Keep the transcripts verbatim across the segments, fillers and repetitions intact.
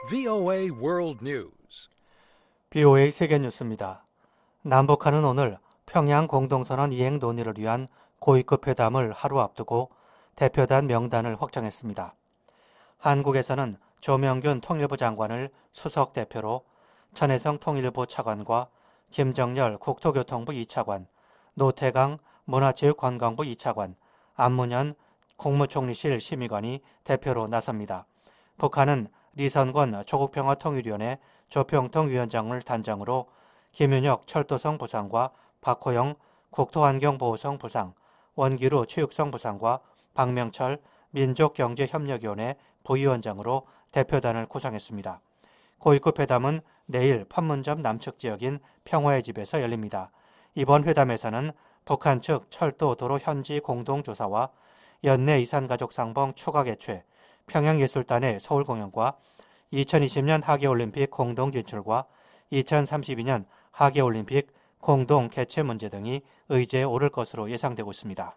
브이오에이 World News. 브이오에이 세계뉴스입니다. 남북한은 오늘 평양 공동선언 이행 논의를 위한 고위급 회담을 하루 앞두고 대표단 명단을 확정했습니다. 한국에서는 조명균 통일부 장관을 수석 대표로 천혜성 통일부 차관과 김정열 국토교통부 이 차관, 노태강 문화체육관광부 이 차관, 안문현 국무총리실 심의관이 대표로 나섭니다. 북한은 리선권 조국평화통일위원회 조평통 위원장을 단장으로 김윤혁 철도성 부상과 박호영 국토환경보호성 부상, 원기루 체육성 부상과 박명철 민족경제협력위원회 부위원장으로 대표단을 구성했습니다. 고위급 회담은 내일 판문점 남측 지역인 평화의 집에서 열립니다. 이번 회담에서는 북한 측 철도 도로 현지 공동조사와 연내 이산가족 상봉 추가 개최, 평양예술단의 서울 공연과 이천이십 년 하계올림픽 공동 진출과 이천삼십이 년 하계올림픽 공동 개최 문제 등이 의제에 오를 것으로 예상되고 있습니다.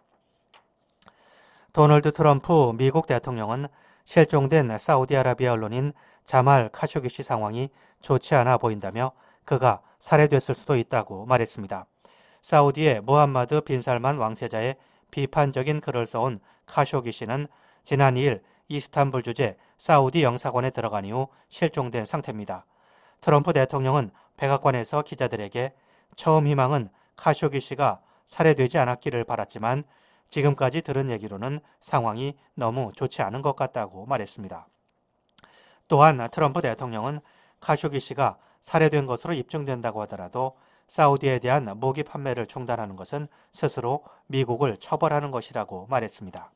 도널드 트럼프 미국 대통령은 실종된 사우디아라비아 언론인 자말 카쇼기시 상황이 좋지 않아 보인다며 그가 살해됐을 수도 있다고 말했습니다. 사우디의 무함마드 빈 살만 왕세자의 비판적인 글을 써온 카쇼기시는 지난 이 일 이스탄불 주재 사우디 영사관에 들어간 이후 실종된 상태입니다. 트럼프 대통령은 백악관에서 기자들에게 처음 희망은 카쇼기시가 살해되지 않았기를 바랐지만 지금까지 들은 얘기로는 상황이 너무 좋지 않은 것 같다고 말했습니다. 또한 트럼프 대통령은 카쇼기시가 살해된 것으로 입증된다고 하더라도 사우디에 대한 무기 판매를 중단하는 것은 스스로 미국을 처벌하는 것이라고 말했습니다.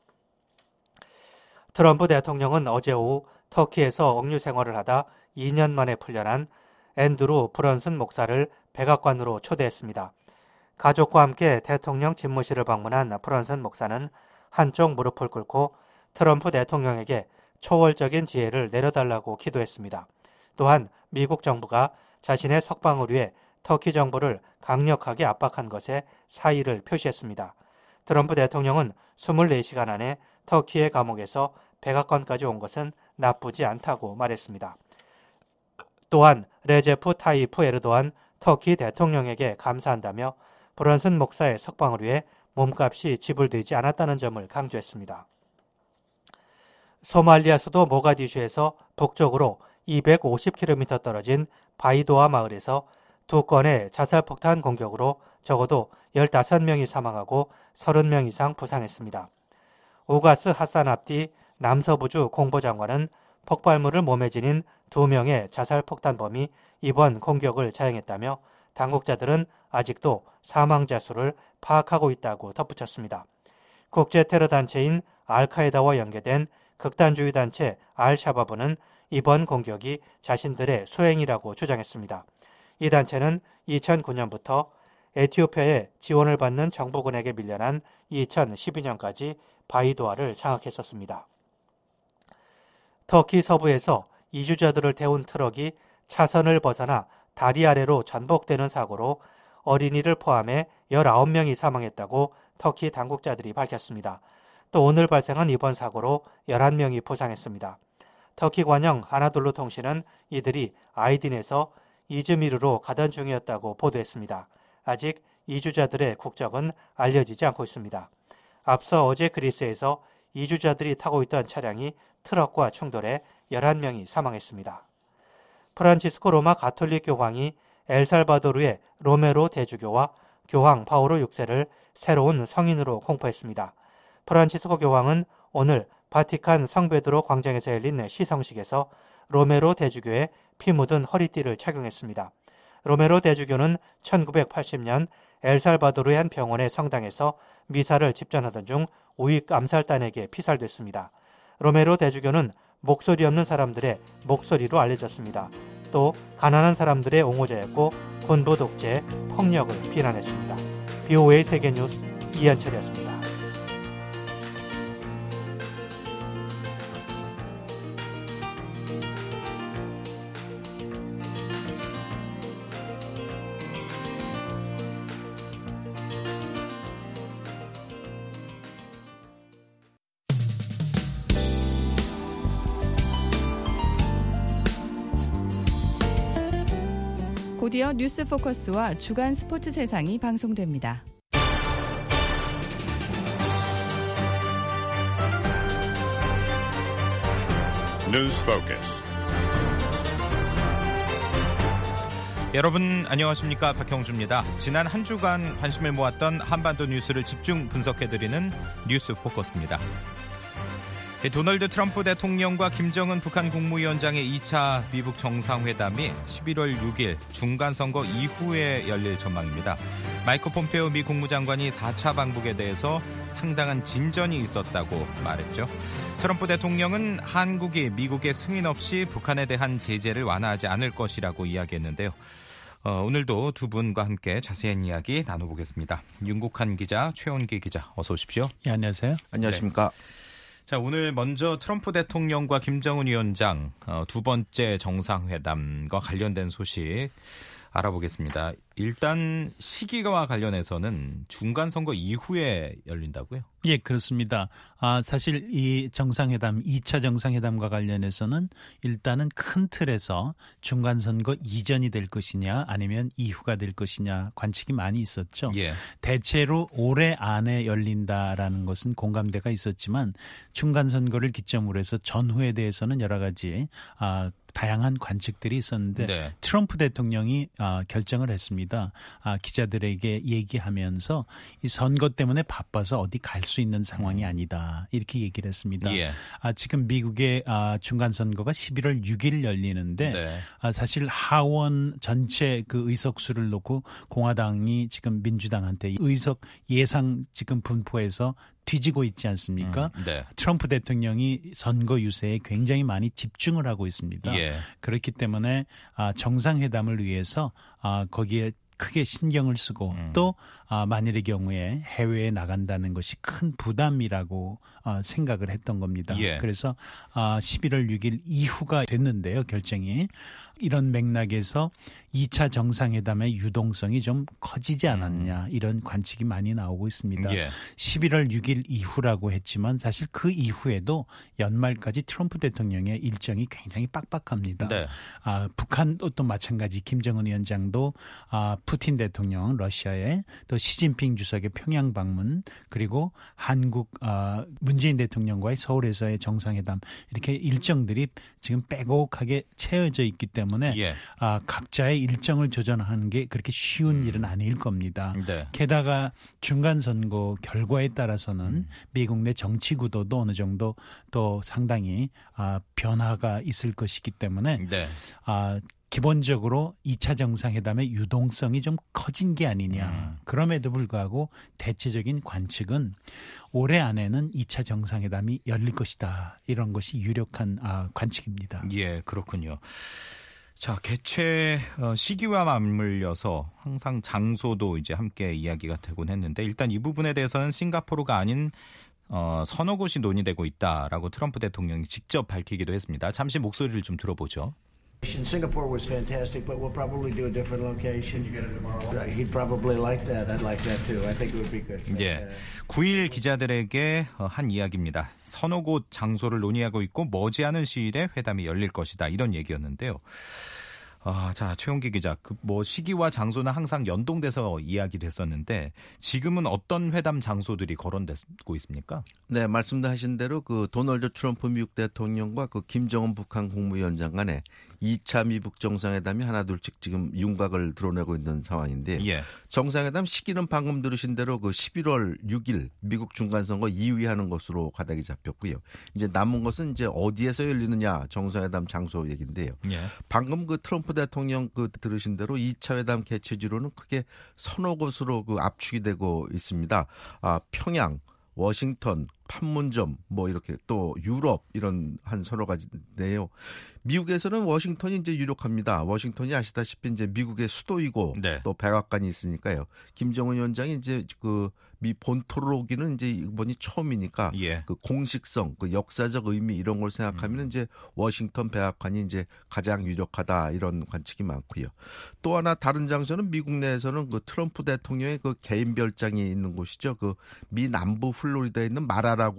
트럼프 대통령은 어제 오후 터키에서 억류 생활을 하다 이 년 만에 풀려난 앤드루 브런슨 목사를 백악관으로 초대했습니다. 가족과 함께 대통령 집무실을 방문한 브런슨 목사는 한쪽 무릎을 꿇고 트럼프 대통령에게 초월적인 지혜를 내려달라고 기도했습니다. 또한 미국 정부가 자신의 석방을 위해 터키 정부를 강력하게 압박한 것에 사의를 표시했습니다. 트럼프 대통령은 이십사 시간 안에 터키의 감옥에서 백악관까지 온 것은 나쁘지 않다고 말했습니다. 또한 레제프 타이프 에르도안 터키 대통령에게 감사한다며 브런슨 목사의 석방을 위해 몸값이 지불되지 않았다는 점을 강조했습니다. 소말리아 수도 모가디슈에서 북쪽으로 이백오십 킬로미터 떨어진 바이도아 마을에서 두 건의 자살폭탄 공격으로 적어도 열다섯 명이 사망하고 서른 명 이상 부상했습니다. 우가스 하산 압디 남서부주 공보장관은 폭발물을 몸에 지닌 두 명의 자살폭탄범이 이번 공격을 자행했다며 당국자들은 아직도 사망자 수를 파악하고 있다고 덧붙였습니다. 국제테러단체인 알카에다와 연계된 극단주의 단체 알샤바브는 이번 공격이 자신들의 소행이라고 주장했습니다. 이 단체는 이천구 년부터 에티오피아에 지원을 받는 정부군에게 밀려난 이천십이 년까지 바이도아를 장악했었습니다. 터키 서부에서 이주자들을 태운 트럭이 차선을 벗어나 다리 아래로 전복되는 사고로 어린이를 포함해 열아홉 명이 사망했다고 터키 당국자들이 밝혔습니다. 또 오늘 발생한 이번 사고로 열한 명이 부상했습니다. 터키 관영 아나돌루 통신은 이들이 아이딘에서 이즈미르로 가던 중이었다고 보도했습니다. 아직 이주자들의 국적은 알려지지 않고 있습니다. 앞서 어제 그리스에서 이주자들이 타고 있던 차량이 트럭과 충돌해 열한 명이 사망했습니다. 프란치스코 로마 가톨릭 교황이 엘살바도르의 로메로 대주교와 교황 바오로 육 세를 새로운 성인으로 공포했습니다. 프란치스코 교황은 오늘 바티칸 성베드로 광장에서 열린 시성식에서 로메로 대주교의 피 묻은 허리띠를 착용했습니다. 로메로 대주교는 천구백팔십 년 엘살바도르의 한 병원의 성당에서 미사를 집전하던 중 우익 암살단에게 피살됐습니다. 로메로 대주교는 목소리 없는 사람들의 목소리로 알려졌습니다. 또 가난한 사람들의 옹호자였고 군부 독재, 폭력을 비난했습니다. 브이오에이 세계뉴스 이현철이었습니다. 곧이어 뉴스 포커스와 주간 스포츠 세상이 방송됩니다. 뉴스 포커스. 여러분 안녕하십니까, 박형주입니다. 지난 한 주간 관심을 모았던 한반도 뉴스를 집중 분석해드리는 뉴스 포커스입니다. 도널드 트럼프 대통령과 김정은 북한 국무위원장의 이 차 미북 정상회담이 십일월 육일 중간선거 이후에 열릴 전망입니다. 마이크 폼페오 미 국무장관이 사 차 방북에 대해서 상당한 진전이 있었다고 말했죠. 트럼프 대통령은 한국이 미국의 승인 없이 북한에 대한 제재를 완화하지 않을 것이라고 이야기했는데요. 어, 오늘도 두 분과 함께 자세한 이야기 나눠보겠습니다. 윤국한 기자, 최원기 기자, 어서 오십시오. 예, 안녕하세요. 안녕하십니까. 네. 자, 오늘 먼저 트럼프 대통령과 김정은 위원장 어, 두 번째 정상회담과 관련된 소식 알아보겠습니다. 일단 시기와 관련해서는 중간선거 이후에 열린다고요? 예, 그렇습니다. 아, 사실 이 정상회담, 이 차 정상회담과 관련해서는 일단은 큰 틀에서 중간선거 이전이 될 것이냐 아니면 이후가 될 것이냐 관측이 많이 있었죠. 예. 대체로 올해 안에 열린다라는 것은 공감대가 있었지만 중간선거를 기점으로 해서 전후에 대해서는 여러 가지 아, 다양한 관측들이 있었는데 네. 트럼프 대통령이 아, 결정을 했습니다. 아, 기자들에게 얘기하면서 이 선거 때문에 바빠서 어디 갈 수 있는 상황이 아니다. 이렇게 얘기를 했습니다. 예. 아, 지금 미국의 아, 중간선거가 십일월 육일 열리는데 네. 아, 사실 하원 전체 그 의석수를 놓고 공화당이 지금 민주당한테 의석 예상 지금 분포에서 뒤지고 있지 않습니까? 음, 네. 트럼프 대통령이 선거 유세에 굉장히 많이 집중을 하고 있습니다. 예. 그렇기 때문에 아, 정상회담을 위해서 아, 거기에 크게 신경을 쓰고 음. 또 아, 만일의 경우에 해외에 나간다는 것이 큰 부담이라고 아, 생각을 했던 겁니다. 예. 그래서 아, 십일월 육일 이후가 됐는데요, 결정이. 이런 맥락에서 이 차 정상회담의 유동성이 좀 커지지 않았냐 이런 관측이 많이 나오고 있습니다. 예. 십일월 육일 이후라고 했지만 사실 그 이후에도 연말까지 트럼프 대통령의 일정이 굉장히 빡빡합니다. 네. 아, 북한도 또 마찬가지 김정은 위원장도 아, 푸틴 대통령 러시아에 또 시진핑 주석의 평양 방문 그리고 한국 아, 문재인 대통령과의 서울에서의 정상회담 이렇게 일정들이 지금 빼곡하게 채워져 있기 때문에 예. 아, 각자의 일정을 조정하는 게 그렇게 쉬운 음. 일은 아닐 겁니다. 네. 게다가 중간선거 결과에 따라서는 음. 미국 내 정치 구도도 어느 정도 또 상당히 아, 변화가 있을 것이기 때문에 네. 아, 기본적으로 이 차 정상회담의 유동성이 좀 커진 게 아니냐. 음. 그럼에도 불구하고 대체적인 관측은 올해 안에는 이 차 정상회담이 열릴 것이다. 이런 것이 유력한 아, 관측입니다. 예, 그렇군요. 자, 개최 시기와 맞물려서 항상 장소도 이제 함께 이야기가 되곤 했는데 일단 이 부분에 대해서는 싱가포르가 아닌 어, 서너 곳이 논의되고 있다라고 트럼프 대통령이 직접 밝히기도 했습니다. 잠시 목소리를 좀 들어보죠. Singapore was fantastic, but we'll probably do a different location. He'd probably like that. I'd like that too. I think it would be good. 예, 구일 기자들에게 한 이야기입니다. 서너 곳 장소를 논의하고 있고 머지않은 시일에 회담이 열릴 것이다. 이런 얘기였는데요. 아, 자, 최용기 기자, 그 뭐 시기와 장소는 항상 연동돼서 이야기를 했었는데 지금은 어떤 회담 장소들이 거론되고 있습니까? 네, 말씀하신 대로 그 도널드 트럼프 미국 대통령과 그 김정은 북한 국무위원장 간에 이 차 미북 정상회담이 하나둘씩 지금 윤곽을 드러내고 있는 상황인데 예. 정상회담 시기는 방금 들으신 대로 그 십일월 육일 미국 중간선거 이후에 하는 것으로 가닥이 잡혔고요. 이제 남은 것은 이제 어디에서 열리느냐 정상회담 장소 얘기인데요. 예. 방금 그 트럼프 대통령 그 들으신 대로 이 차 회담 개최지로는 크게 서너 곳으로 그 압축이 되고 있습니다. 아, 평양, 워싱턴, 판문점, 뭐 이렇게 또 유럽 이런 한 서너 가지인데요. 미국에서는 워싱턴이 이제 유력합니다. 워싱턴이 아시다시피 이제 미국의 수도이고 네. 또 백악관이 있으니까요. 김정은 위원장이 이제 그 미 본토로 오기는 이제 이번이 처음이니까 예. 그 공식성, 그 역사적 의미 이런 걸 생각하면 음. 이제 워싱턴 백악관이 이제 가장 유력하다 이런 관측이 많고요. 또 하나 다른 장소는 미국 내에서는 그 트럼프 대통령의 그 개인 별장이 있는 곳이죠. 그 미 남부 플로리다에 있는 마라라고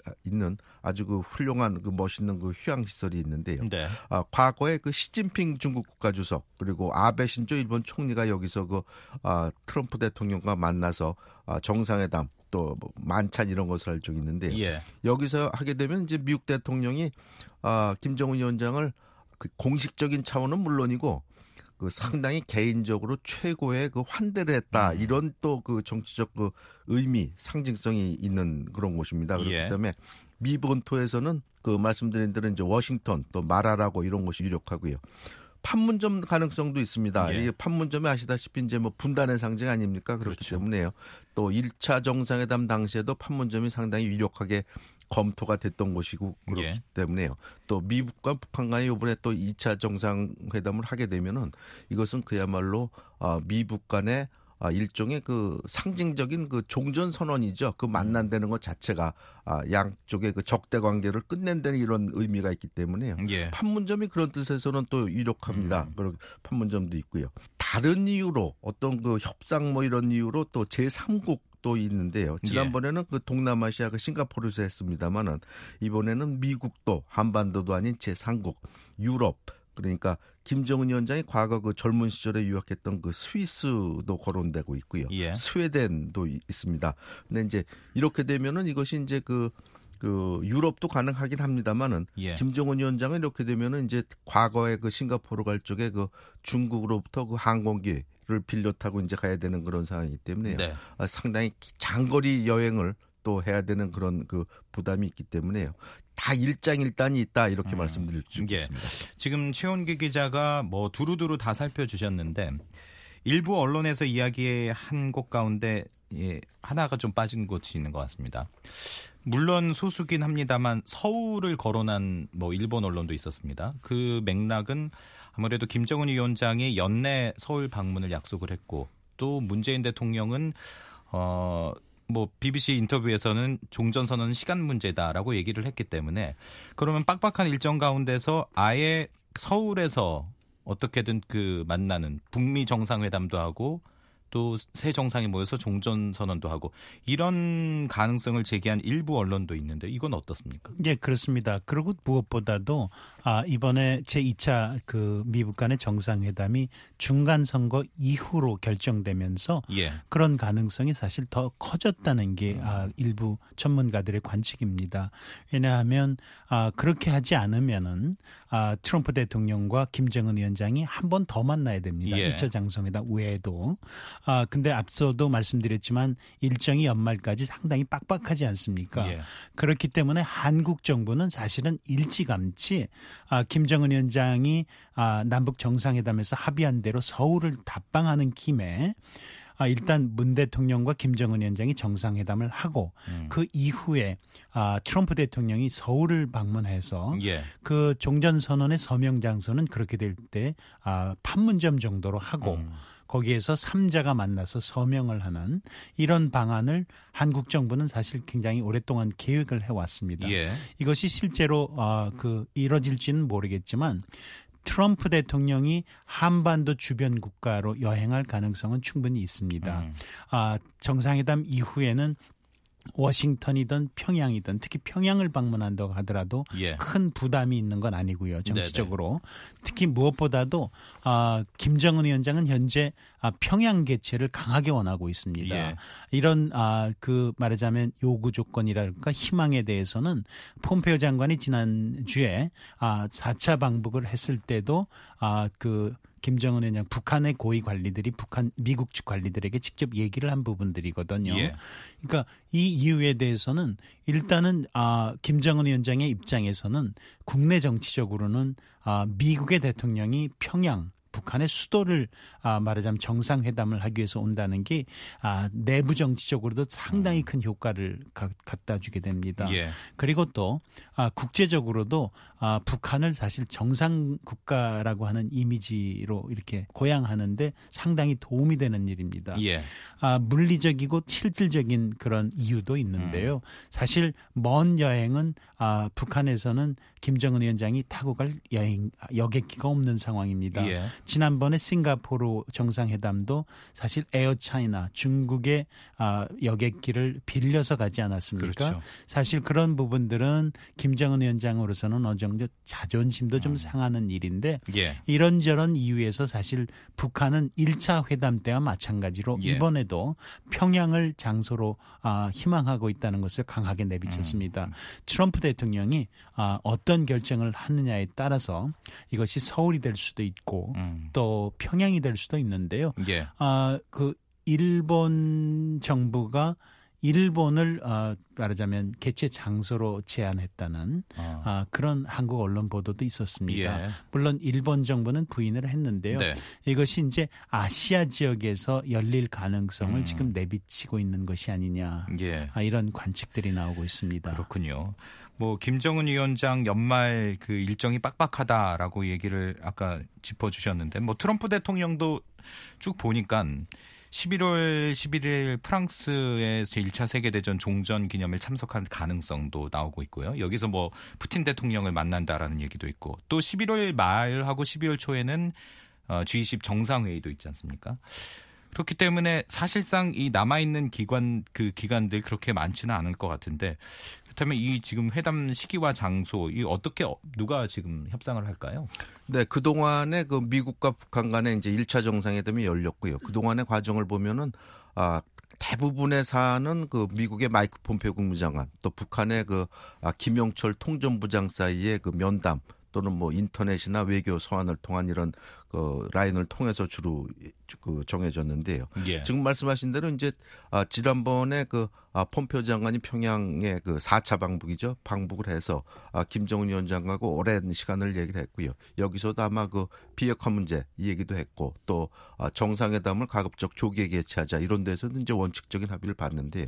있는 아주 그 훌륭한 그 멋있는 그 휴양 시설이 있는데요. 네. 아, 과거에 그 시진핑 중국 국가주석 그리고 아베 신조 일본 총리가 여기서 그 아, 트럼프 대통령과 만나서 아, 정상회담 또 뭐 만찬 이런 것을 할 적이 있는데요. 예. 여기서 하게 되면 이제 미국 대통령이 아, 김정은 위원장을 그 공식적인 차원은 물론이고 그 상당히 개인적으로 최고의 그 환대를 했다. 음. 이런 또 그 정치적 그 의미, 상징성이 있는 그런 곳입니다. 그렇기 예. 때문에 미 본토에서는 그 말씀드린 대로 이제 워싱턴 또 마라라고 이런 곳이 유력하고요. 판문점 가능성도 있습니다. 예. 이게 판문점이 아시다시피 이제 뭐 분단의 상징 아닙니까? 그렇기 그렇죠. 때문에요. 또 일 차 정상회담 당시에도 판문점이 상당히 유력하게 검토가 됐던 곳이고 그렇기 예. 때문에요. 또 미국과 북한 간에 이번에 또 이 차 정상회담을 하게 되면은 이것은 그야말로 어, 미북 간의 아, 일종의 그 상징적인 그 종전 선언이죠. 그 만난다는 것 자체가 아, 양쪽의 그 적대 관계를 끝낸다는 이런 의미가 있기 때문에요. 예. 판문점이 그런 뜻에서는 또 유력합니다. 음. 그런 판문점도 있고요. 다른 이유로 어떤 그 협상 뭐 이런 이유로 또 제삼국 또 있는데요. 지난번에는 그 동남아시아 그 싱가포르에서 했습니다만은 이번에는 미국도 한반도도 아닌 제삼국 유럽 그러니까 김정은 위원장이 과거 그 젊은 시절에 유학했던 그 스위스도 거론되고 있고요. 예. 스웨덴도 있습니다. 근데 이제 이렇게 되면은 이것이 이제 그, 그 유럽도 가능하긴 합니다만은 예. 김정은 위원장은 이렇게 되면은 이제 과거에 그 싱가포르 갈 쪽에 그 중국으로부터 그 항공기를 빌려 타고 이제 가야 되는 그런 상황이기 때문에요. 네. 아, 상당히 장거리 여행을 또 해야 되는 그런 그 부담이 있기 때문에요. 다 일장일단이 있다 이렇게 음, 말씀드릴 수 예. 있습니다. 지금 최원기 기자가 뭐 두루두루 다 살펴주셨는데 일부 언론에서 이야기한 곳 가운데 예, 하나가 좀 빠진 곳이 있는 것 같습니다. 물론 소수긴 합니다만 서울을 거론한 뭐 일본 언론도 있었습니다. 그 맥락은 아무래도 김정은 위원장이 연내 서울 방문을 약속을 했고 또 문재인 대통령은 어. 뭐 비비씨 인터뷰에서는 종전선언은 시간 문제다라고 얘기를 했기 때문에 그러면 빡빡한 일정 가운데서 아예 서울에서 어떻게든 그 만나는 북미 정상회담도 하고 또 새 정상이 모여서 종전선언도 하고 이런 가능성을 제기한 일부 언론도 있는데 이건 어떻습니까? 네, 그렇습니다. 그리고 무엇보다도 아, 이번에 제이 차 그 미북 간의 정상회담이 중간 선거 이후로 결정되면서 예. 그런 가능성이 사실 더 커졌다는 게 아, 일부 전문가들의 관측입니다. 왜냐하면 아, 그렇게 하지 않으면은 아, 트럼프 대통령과 김정은 위원장이 한 번 더 만나야 됩니다. 예. 이 차 정상회담 외에도. 아, 근데 앞서도 말씀드렸지만 일정이 연말까지 상당히 빡빡하지 않습니까? 예. 그렇기 때문에 한국 정부는 사실은 일찌감치 아, 김정은 위원장이 아, 남북 정상회담에서 합의한 대로 서울을 답방하는 김에 아, 일단 문 대통령과 김정은 위원장이 정상회담을 하고 음. 그 이후에 아, 트럼프 대통령이 서울을 방문해서 예. 그 종전선언의 서명 장소는 그렇게 될 때 아, 판문점 정도로 하고 음. 거기에서 삼자가 만나서 서명을 하는 이런 방안을 한국 정부는 사실 굉장히 오랫동안 계획을 해왔습니다. 예. 이것이 실제로 어, 그 이뤄질지는 모르겠지만 트럼프 대통령이 한반도 주변 국가로 여행할 가능성은 충분히 있습니다. 음. 아, 정상회담 이후에는 워싱턴이든 평양이든 특히 평양을 방문한다고 하더라도 예. 큰 부담이 있는 건 아니고요. 정치적으로. 네네. 특히 무엇보다도 아, 김정은 위원장은 현재 아, 평양 개최를 강하게 원하고 있습니다. 예. 이런 아, 그 말하자면 요구 조건이랄까 희망에 대해서는 폼페이오 장관이 지난주에 아, 사 차 방북을 했을 때도 아, 그 김정은 위원장 북한의 고위 관리들이 북한 미국 측 관리들에게 직접 얘기를 한 부분들이거든요. 예. 그러니까 이 이유에 대해서는 일단은 아, 김정은 위원장의 입장에서는 국내 정치적으로는 아, 미국의 대통령이 평양 북한의 수도를 아, 말하자면 정상회담을 하기 위해서 온다는 게 아, 내부 정치적으로도 상당히 큰 효과를 가, 갖다 주게 됩니다. 예. 그리고 또 아, 국제적으로도 아, 북한을 사실 정상 국가라고 하는 이미지로 이렇게 고양하는데 상당히 도움이 되는 일입니다. 예. 아, 물리적이고 실질적인 그런 이유도 있는데요. 음. 사실 먼 여행은 아, 북한에서는 김정은 위원장이 타고 갈 여행 여객기가 없는 상황입니다. 예. 지난번에 싱가포르 정상회담도 사실 에어차이나 중국의 여객기를 빌려서 가지 않았습니까? 그렇죠. 사실 그런 부분들은 김정은 위원장으로서는 어느 정도 자존심도 좀 상하는 일인데 예. 이런저런 이유에서 사실 북한은 일 차 회담 때와 마찬가지로 예. 이번에도 평양을 장소로 희망하고 있다는 것을 강하게 내비쳤습니다. 음. 트럼프 대통령이 어떤 결정을 하느냐에 따라서 이것이 서울이 될 수도 있고 음. 또 평양이 될 수도 있는데요. 예. 아, 그 일본 정부가 일본을 어, 말하자면 개최 장소로 제안했다는 어. 아, 그런 한국 언론 보도도 있었습니다. 예. 물론 일본 정부는 부인을 했는데요. 네. 이것이 이제 아시아 지역에서 열릴 가능성을 음. 지금 내비치고 있는 것이 아니냐. 예. 아, 이런 관측들이 나오고 있습니다. 그렇군요. 뭐 김정은 위원장 연말 그 일정이 빡빡하다라고 얘기를 아까 짚어주셨는데 뭐 트럼프 대통령도 쭉 보니까 십일월 십일일 프랑스의 제일 차 세계대전 종전 기념일 참석할 가능성도 나오고 있고요. 여기서 뭐 푸틴 대통령을 만난다라는 얘기도 있고 또 십일월 말하고 십이월 초에는 지 이십 정상회의도 있지 않습니까? 그렇기 때문에 사실상 이 남아있는 기관 그 기간들 그렇게 많지는 않을 것 같은데 그렇다면 이 지금 회담 시기와 장소 이 어떻게 누가 지금 협상을 할까요? 네, 그 동안에 그 미국과 북한 간에 이제 일 차 정상회담이 열렸고요. 그 동안의 과정을 보면은 아 대부분의 사안은 그 미국의 마이크 폼페오 국무장관 또 북한의 그 아, 김영철 통전부장 사이의 그 면담 또는 뭐 인터넷이나 외교 서한을 통한 이런 그 라인을 통해서 주로 그 정해졌는데요. 예. 지금 말씀하신 대로 이제 아, 지난번에 그 아, 폼페오 장관이 평양에 그 사 차 방북이죠. 방북을 해서 아, 김정은 위원장하고 오랜 시간을 얘기를 했고요. 여기서도 아마 그 비핵화 문제 이 얘기도 했고 또 아, 정상회담을 가급적 조기에 개최하자 이런 데서도 이제 원칙적인 합의를 봤는데요.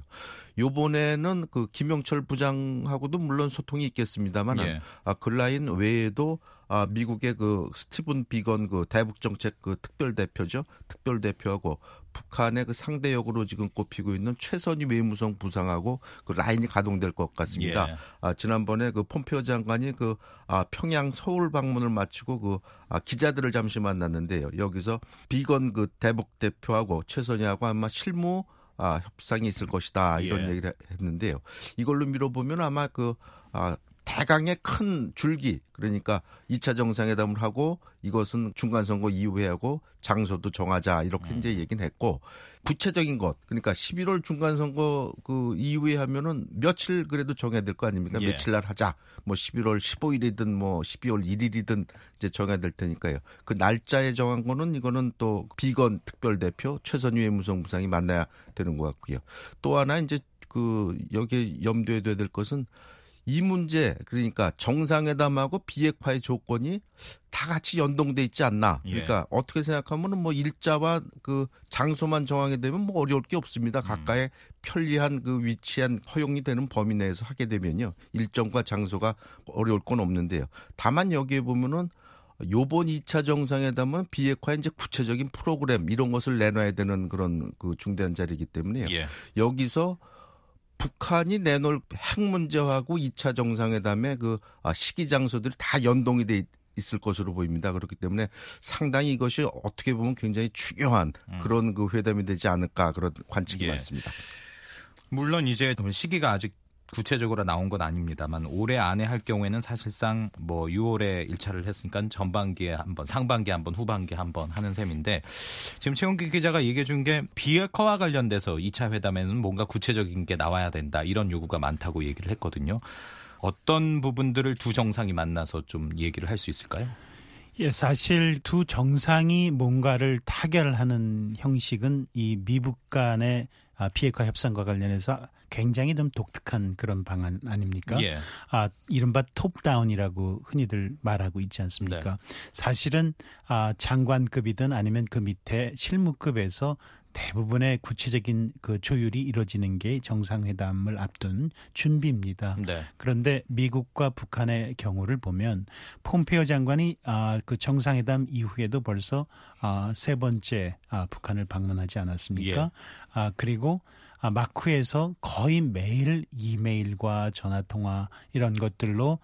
요번에는 그 김영철 부장하고도 물론 소통이 있겠습니다만 예. 아, 그 라인 외에도 아, 미국의 그 스티븐 비건 그 대북 정책 그 특별 대표죠. 특별 대표하고 북한의 그 상대 역으로 지금 꼽히고 있는 최선희 외무성 부상하고 그 라인이 가동될 것 같습니다. 예. 아, 지난번에 그 폼페오 장관이 그 아, 평양 서울 방문을 마치고 그 아, 기자들을 잠시 만났는데요. 여기서 비건 그 대북 대표하고 최선희하고 아마 실무 아, 협상이 있을 것이다 이런 예. 얘기를 했는데요. 이걸로 미뤄보면 아마 그 아, 대강의 큰 줄기 그러니까 이 차 정상회담을 하고 이것은 중간선거 이후에 하고 장소도 정하자 이렇게 음. 이제 얘기는 했고 구체적인 것 그러니까 십일월 중간선거 그 이후에 하면은 며칠 그래도 정해야 될 거 아닙니까? 예. 며칠 날 하자 뭐 십일월 십오일이든 뭐 십이월 일일이든 이제 정해야 될 테니까요. 그 날짜에 정한 거는 이거는 또 비건 특별대표 최선희 외무성 부상이 만나야 되는 것 같고요. 또 하나 이제 그 여기에 염두에 둬야 될 것은 이 문제 그러니까 정상회담하고 비핵화의 조건이 다 같이 연동돼 있지 않나. 그러니까 예. 어떻게 생각하면은 뭐 일자와 그 장소만 정하게 되면 뭐 어려울 게 없습니다. 각각의 음. 편리한 그 위치한 허용이 되는 범위 내에서 하게 되면요. 일정과 장소가 어려울 건 없는데요. 다만 여기에 보면은 요번 이 차 정상회담은 비핵화의 이제 구체적인 프로그램 이런 것을 내놔야 되는 그런 그 중대한 자리이기 때문에요. 예. 여기서 북한이 내놓을 핵 문제하고 이 차 정상회담의 그 시기 장소들이 다 연동이 돼 있을 것으로 보입니다. 그렇기 때문에 상당히 이것이 어떻게 보면 굉장히 중요한 음. 그런 그 회담이 되지 않을까 그런 관측이 예. 많습니다. 물론 이제 시기가 아직 구체적으로 나온 건 아닙니다만 올해 안에 할 경우에는 사실상 뭐 유월에 일 차를 했으니까 전반기에 한번 상반기에 한번 후반기에 한번 하는 셈인데 지금 최원기 기자가 얘기해 준 게 비핵화와 관련돼서 이 차 회담에는 뭔가 구체적인 게 나와야 된다 이런 요구가 많다고 얘기를 했거든요. 어떤 부분들을 두 정상이 만나서 좀 얘기를 할 수 있을까요? 예, 사실 두 정상이 뭔가를 타결하는 형식은 이 미북 간의 비핵화 협상과 관련해서 굉장히 좀 독특한 그런 방안 아닙니까? 예. 아, 이른바 톱다운이라고 흔히들 말하고 있지 않습니까? 네. 사실은 아, 장관급이든 아니면 그 밑에 실무급에서 대부분의 구체적인 그 조율이 이루어지는 게 정상회담을 앞둔 준비입니다. 네. 그런데 미국과 북한의 경우를 보면 폼페오 장관이 아, 그 정상회담 이후에도 벌써 아, 세 번째 아, 북한을 방문하지 않았습니까? 예. 아, 그리고 마쿠에서 거의 매일 이메일과 전화통화 이런 것들로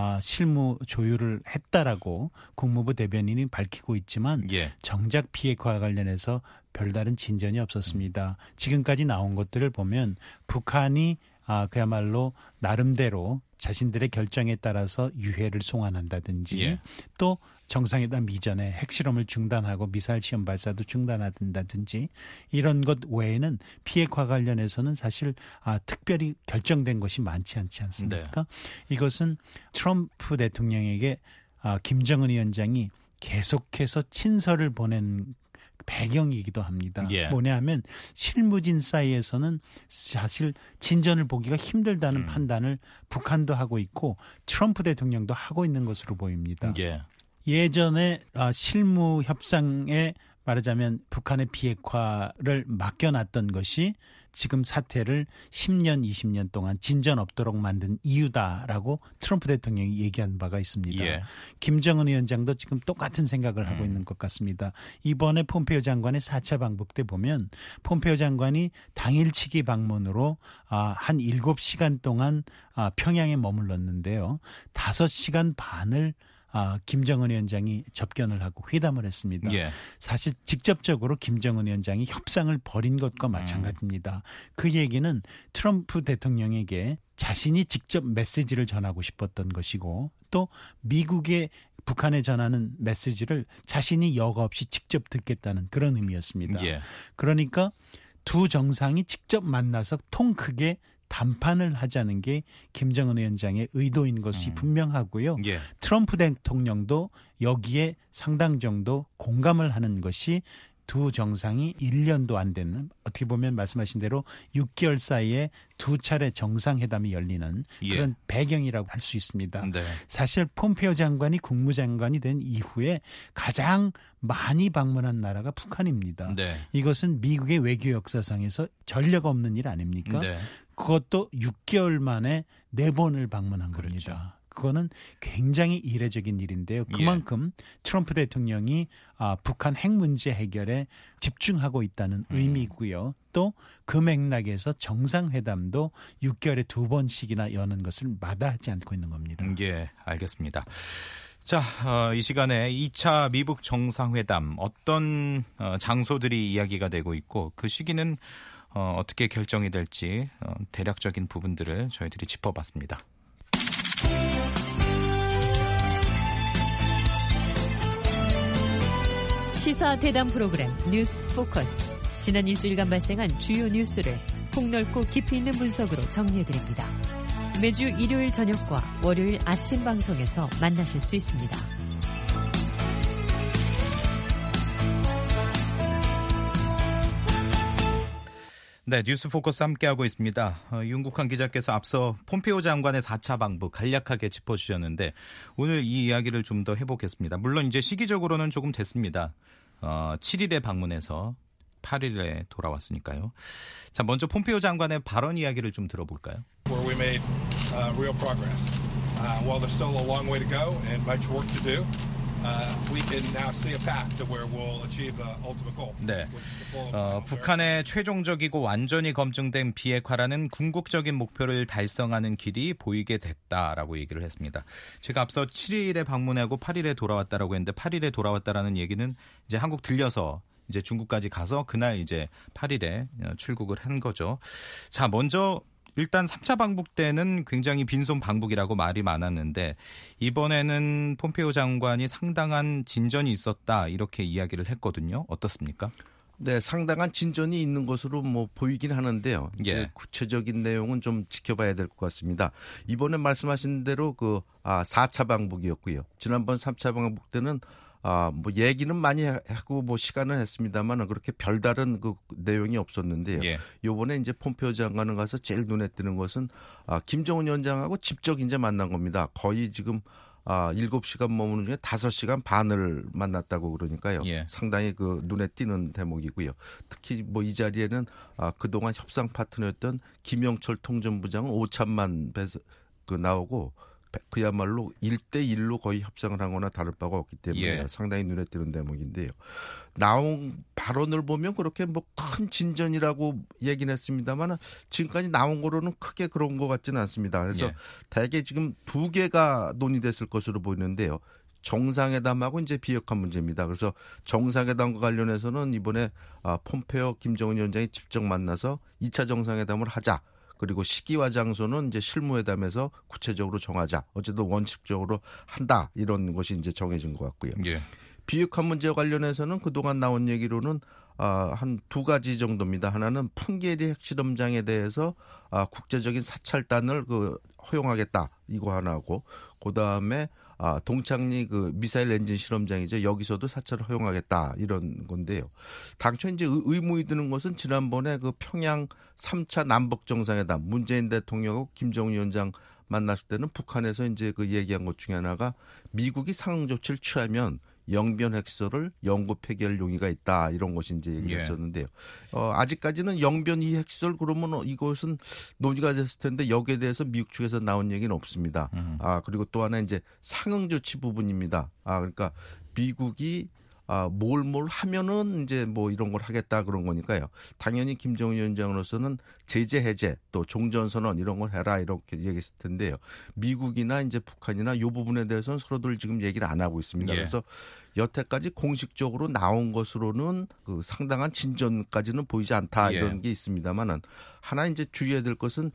실무 조율을 했다라고 국무부 대변인이 밝히고 있지만 예. 정작 비핵화 관련해서 별다른 진전이 없었습니다. 지금까지 나온 것들을 보면 북한이 아, 그야말로 나름대로 자신들의 결정에 따라서 유해를 송환한다든지 예. 또 정상회담 이전에 핵실험을 중단하고 미사일 시험 발사도 중단한다든지 이런 것 외에는 비핵화 관련해서는 사실 아, 특별히 결정된 것이 많지 않지 않습니까? 네. 이것은 트럼프 대통령에게 아, 김정은 위원장이 계속해서 친서를 보낸 배경이기도 합니다. 예. 뭐냐 하면 실무진 사이에서는 사실 진전을 보기가 힘들다는 음. 판단을 북한도 하고 있고 트럼프 대통령도 하고 있는 것으로 보입니다. 예. 예전에 실무 협상에 말하자면 북한의 비핵화를 맡겨놨던 것이 지금 사태를 십 년, 이십 년 동안 진전 없도록 만든 이유다라고 트럼프 대통령이 얘기한 바가 있습니다. 예. 김정은 위원장도 지금 똑같은 생각을 음. 하고 있는 것 같습니다. 이번에 폼페이오 장관의 사 차 방북 때 보면 폼페이오 장관이 당일치기 방문으로 한 일곱 시간 동안 평양에 머물렀는데요. 다섯 시간 반을 아, 김정은 위원장이 접견을 하고 회담을 했습니다. 예. 사실 직접적으로 김정은 위원장이 협상을 벌인 것과 마찬가지입니다. 음. 그 얘기는 트럼프 대통령에게 자신이 직접 메시지를 전하고 싶었던 것이고 또 미국에 북한에 전하는 메시지를 자신이 여과 없이 직접 듣겠다는 그런 의미였습니다. 예. 그러니까 두 정상이 직접 만나서 통 크게 담판을 하자는 게 김정은 위원장의 의도인 것이 음. 분명하고요. 예. 트럼프 대통령도 여기에 상당 정도 공감을 하는 것이 두 정상이 일 년도 안 되는 어떻게 보면 말씀하신 대로 육 개월 사이에 두 차례 정상회담이 열리는 예. 그런 배경이라고 할 수 있습니다. 네. 사실 폼페이오 장관이 국무장관이 된 이후에 가장 많이 방문한 나라가 북한입니다. 네. 이것은 미국의 외교 역사상에서 전례가 없는 일 아닙니까? 네. 그것도 육 개월 만에 네 번을 방문한 그렇죠. 겁니다. 그거는 굉장히 이례적인 일인데요. 그만큼 예. 트럼프 대통령이 아, 북한 핵 문제 해결에 집중하고 있다는 음. 의미고요. 또 그 맥락에서 정상회담도 육 개월에 두 번씩이나 여는 것을 마다하지 않고 있는 겁니다. 예, 알겠습니다. 자, 어, 이 시간에 이 차 미북 정상회담 어떤 어, 장소들이 이야기가 되고 있고 그 시기는 어, 어떻게 결정이 될지 어, 대략적인 부분들을 저희들이 짚어봤습니다. 시사 대담 프로그램 뉴스 포커스. 지난 일주일간 발생한 주요 뉴스를 폭넓고 깊이 있는 분석으로 정리해드립니다. 매주 일요일 저녁과 월요일 아침 방송에서 만나실 수 있습니다. 네, 뉴스 포커스 함께하고 있습니다. 어, 윤국한 기자께서 앞서 폼페이오 장관의 사 차 방북 간략하게 짚어주셨는데 오늘 이 이야기를 좀 더 해보겠습니다. 물론 이제 시기적으로는 조금 됐습니다. 어, 칠 일에 방문해서 팔 일에 돌아왔으니까요. 자, 먼저 폼페이오 장관의 발언 이야기를 좀 들어볼까요? Where we made uh, real progress. Uh, while there's still a long way to go and much work to do, uh, we can now see a path to where we'll achieve the ultimate goal. 네, 어, 북한의 최종적이고 완전히 검증된 비핵화라는 궁극적인 목표를 달성하는 길이 보이게 됐다라고 얘기를 했습니다. 제가 앞서 칠 일에 방문하고 팔 일에 돌아왔다라고 했는데 팔 일에 돌아왔다라는 얘기는 이제 한국 들려서 이제 중국까지 가서 그날 이제 팔 일에 출국을 한 거죠. 자, 먼저 일단 삼 차 방북 때는 굉장히 빈손 방북이라고 말이 많았는데 이번에는 폼페이오 장관이 상당한 진전이 있었다 이렇게 이야기를 했거든요. 어떻습니까? 네, 상당한 진전이 있는 것으로 뭐 보이긴 하는데요. 이제 예. 구체적인 내용은 좀 지켜봐야 될 것 같습니다. 이번에 말씀하신 대로 그 아, 사 차 방북이었고요. 지난번 삼 차 방북 때는 아, 뭐 얘기는 많이 하고 뭐 시간은 했습니다만 그렇게 별다른 그 내용이 없었는데요. 예. 요번에 이제 폼페이오 장관을 가서 제일 눈에 띄는 것은 아, 김정은 위원장하고 직접 이제 만난 겁니다. 거의 지금 아, 일곱 시간 머무는 중에 다섯 시간 반을 만났다고 그러니까요. 예. 상당히 그 눈에 띄는 대목이고요. 특히 뭐 이 자리에는 아, 그동안 협상 파트너였던 김영철 통전부장은 오찬만 배서 그 나오고 그야말로 일 대 일로 거의 협상을 한 거나 다를 바가 없기 때문에 예. 상당히 눈에 띄는 대목인데요. 나온 발언을 보면 그렇게 뭐 큰 진전이라고 얘기는 했습니다만 지금까지 나온 거로는 크게 그런 것 같지는 않습니다. 그래서 예. 대개 지금 두 개가 논의됐을 것으로 보이는데요. 정상회담하고 이제 비핵화 문제입니다. 그래서 정상회담과 관련해서는 이번에 폼페오 김정은 위원장이 직접 만나서 이 차 정상회담을 하자. 그리고 시기와 장소는 이제 실무회담에서 구체적으로 정하자. 어쨌든 원칙적으로 한다. 이런 것이 이제 정해진 것 같고요. 예. 비핵화 문제와 관련해서는 그동안 나온 얘기로는 한 두 가지 정도입니다. 하나는 풍계리 핵실험장에 대해서 국제적인 사찰단을 그 허용하겠다. 이거 하나고 그다음에 아, 동창리 그 미사일 엔진 실험장이죠. 여기서도 사찰을 허용하겠다 이런 건데요. 당초 이제 의문이 드는 것은 지난번에 그 평양 삼 차 남북 정상회담 문재인 대통령하고 김정은 위원장 만났을 때는 북한에서 이제 그 얘기한 것 중에 하나가 미국이 상응 조치를 취하면 영변 핵시설을 영구 폐기할 용의가 있다 이런 것이 이제 얘기를 예. 했었는데요. 어, 아직까지는 영변 이 핵시설 그러면 이것은 논의가 됐을 텐데 여기에 대해서 미국 측에서 나온 얘기는 없습니다. 음. 아 그리고 또 하나 이제 상응 조치 부분입니다. 아 그러니까 미국이 아, 뭘, 뭘 하면은 이제 뭐 이런 걸 하겠다 그런 거니까요. 당연히 김정은 위원장으로서는 제재 해제 또 종전선언 이런 걸 해라 이렇게 얘기했을 텐데요. 미국이나 이제 북한이나 이 부분에 대해서는 서로들 지금 얘기를 안 하고 있습니다. 예. 그래서 여태까지 공식적으로 나온 것으로는 그 상당한 진전까지는 보이지 않다 이런 예. 게 있습니다만은 하나 이제 주의해야 될 것은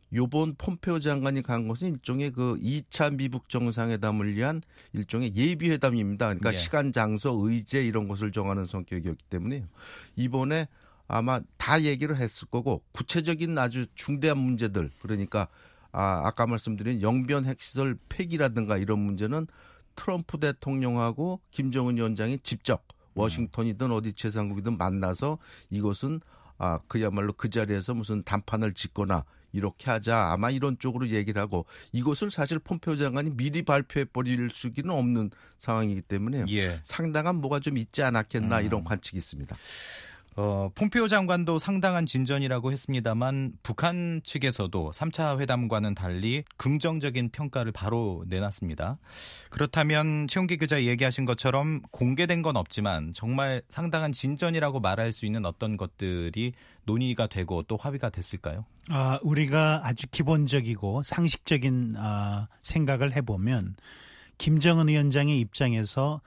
요번 폼페오 장관이 간 것은 일종의 그 이 차 미북 정상회담을 위한 일종의 예비회담입니다. 그러니까 예. 시간, 장소, 의제 이런 것을 정하는 성격이었기 때문에 이번에 아마 다 얘기를 했을 거고 구체적인 아주 중대한 문제들 그러니까 아, 아까 말씀드린 영변 핵시설 폐기라든가 이런 문제는 트럼프 대통령하고 김정은 위원장이 직접 워싱턴이든 어디 제삼국이든 만나서 이것은 아, 그야말로 그 자리에서 무슨 단판을 짓거나 이렇게 하자 아마 이런 쪽으로 얘기를 하고 이것을 사실 폼페오 장관이 미리 발표해 버릴 수는 없는 상황이기 때문에 예. 상당한 뭐가 좀 있지 않았겠나 음. 이런 관측이 있습니다. 어, 폼페오 장관도 상당한 진전이라고 했습니다만 북한 측에서도 삼 차 회담과는 달리 긍정적인 평가를 바로 내놨습니다. 그렇다면 최용기 기자 얘기하신 것처럼 공개된 건 없지만 정말 상당한 진전이라고 말할 수 있는 어떤 것들이 논의가 되고 또 합의가 됐을까요? 아, 우리가 아주 기본적이고 상식적인 아, 생각을 해보면 김정은 위원장의 입장에서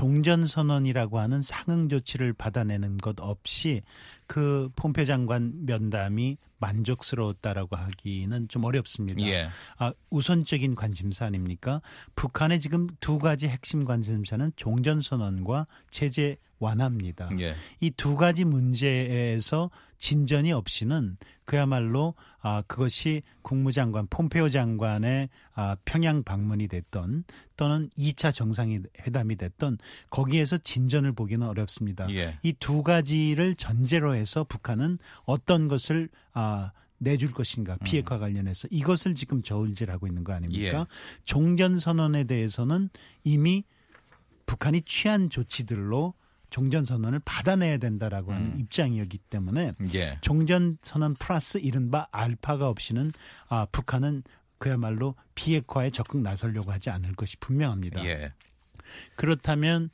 종전선언이라고 하는 상응 조치를 받아내는 것 없이 그 폼페오 장관 면담이 만족스러웠다라고 하기는 좀 어렵습니다. 예. 아, 우선적인 관심사 아닙니까? 북한의 지금 두 가지 핵심 관심사는 종전선언과 체제 완화입니다. 예. 이 두 가지 문제에서 진전이 없이는 그야말로 아, 그것이 국무장관 폼페오 장관의 아, 평양 방문이 됐던 또는 이 차 정상회담이 됐던 거기에서 진전을 보기는 어렵습니다. 예. 이 두 가지를 전제로 해서 북한은 어떤 것을 아, 내줄 것인가 비핵화 관련해서 이것을 지금 저울질하고 있는 거 아닙니까? 예. 종전선언에 대해서는 이미 북한이 취한 조치들로 종전선언을 받아내야 된다라고 하는 음. 입장이었기 때문에 예. 종전선언 플러스 이른바 알파가 없이는 아, 북한은 그야말로 비핵화에 적극 나서려고 하지 않을 것이 분명합니다. 예. 그렇다면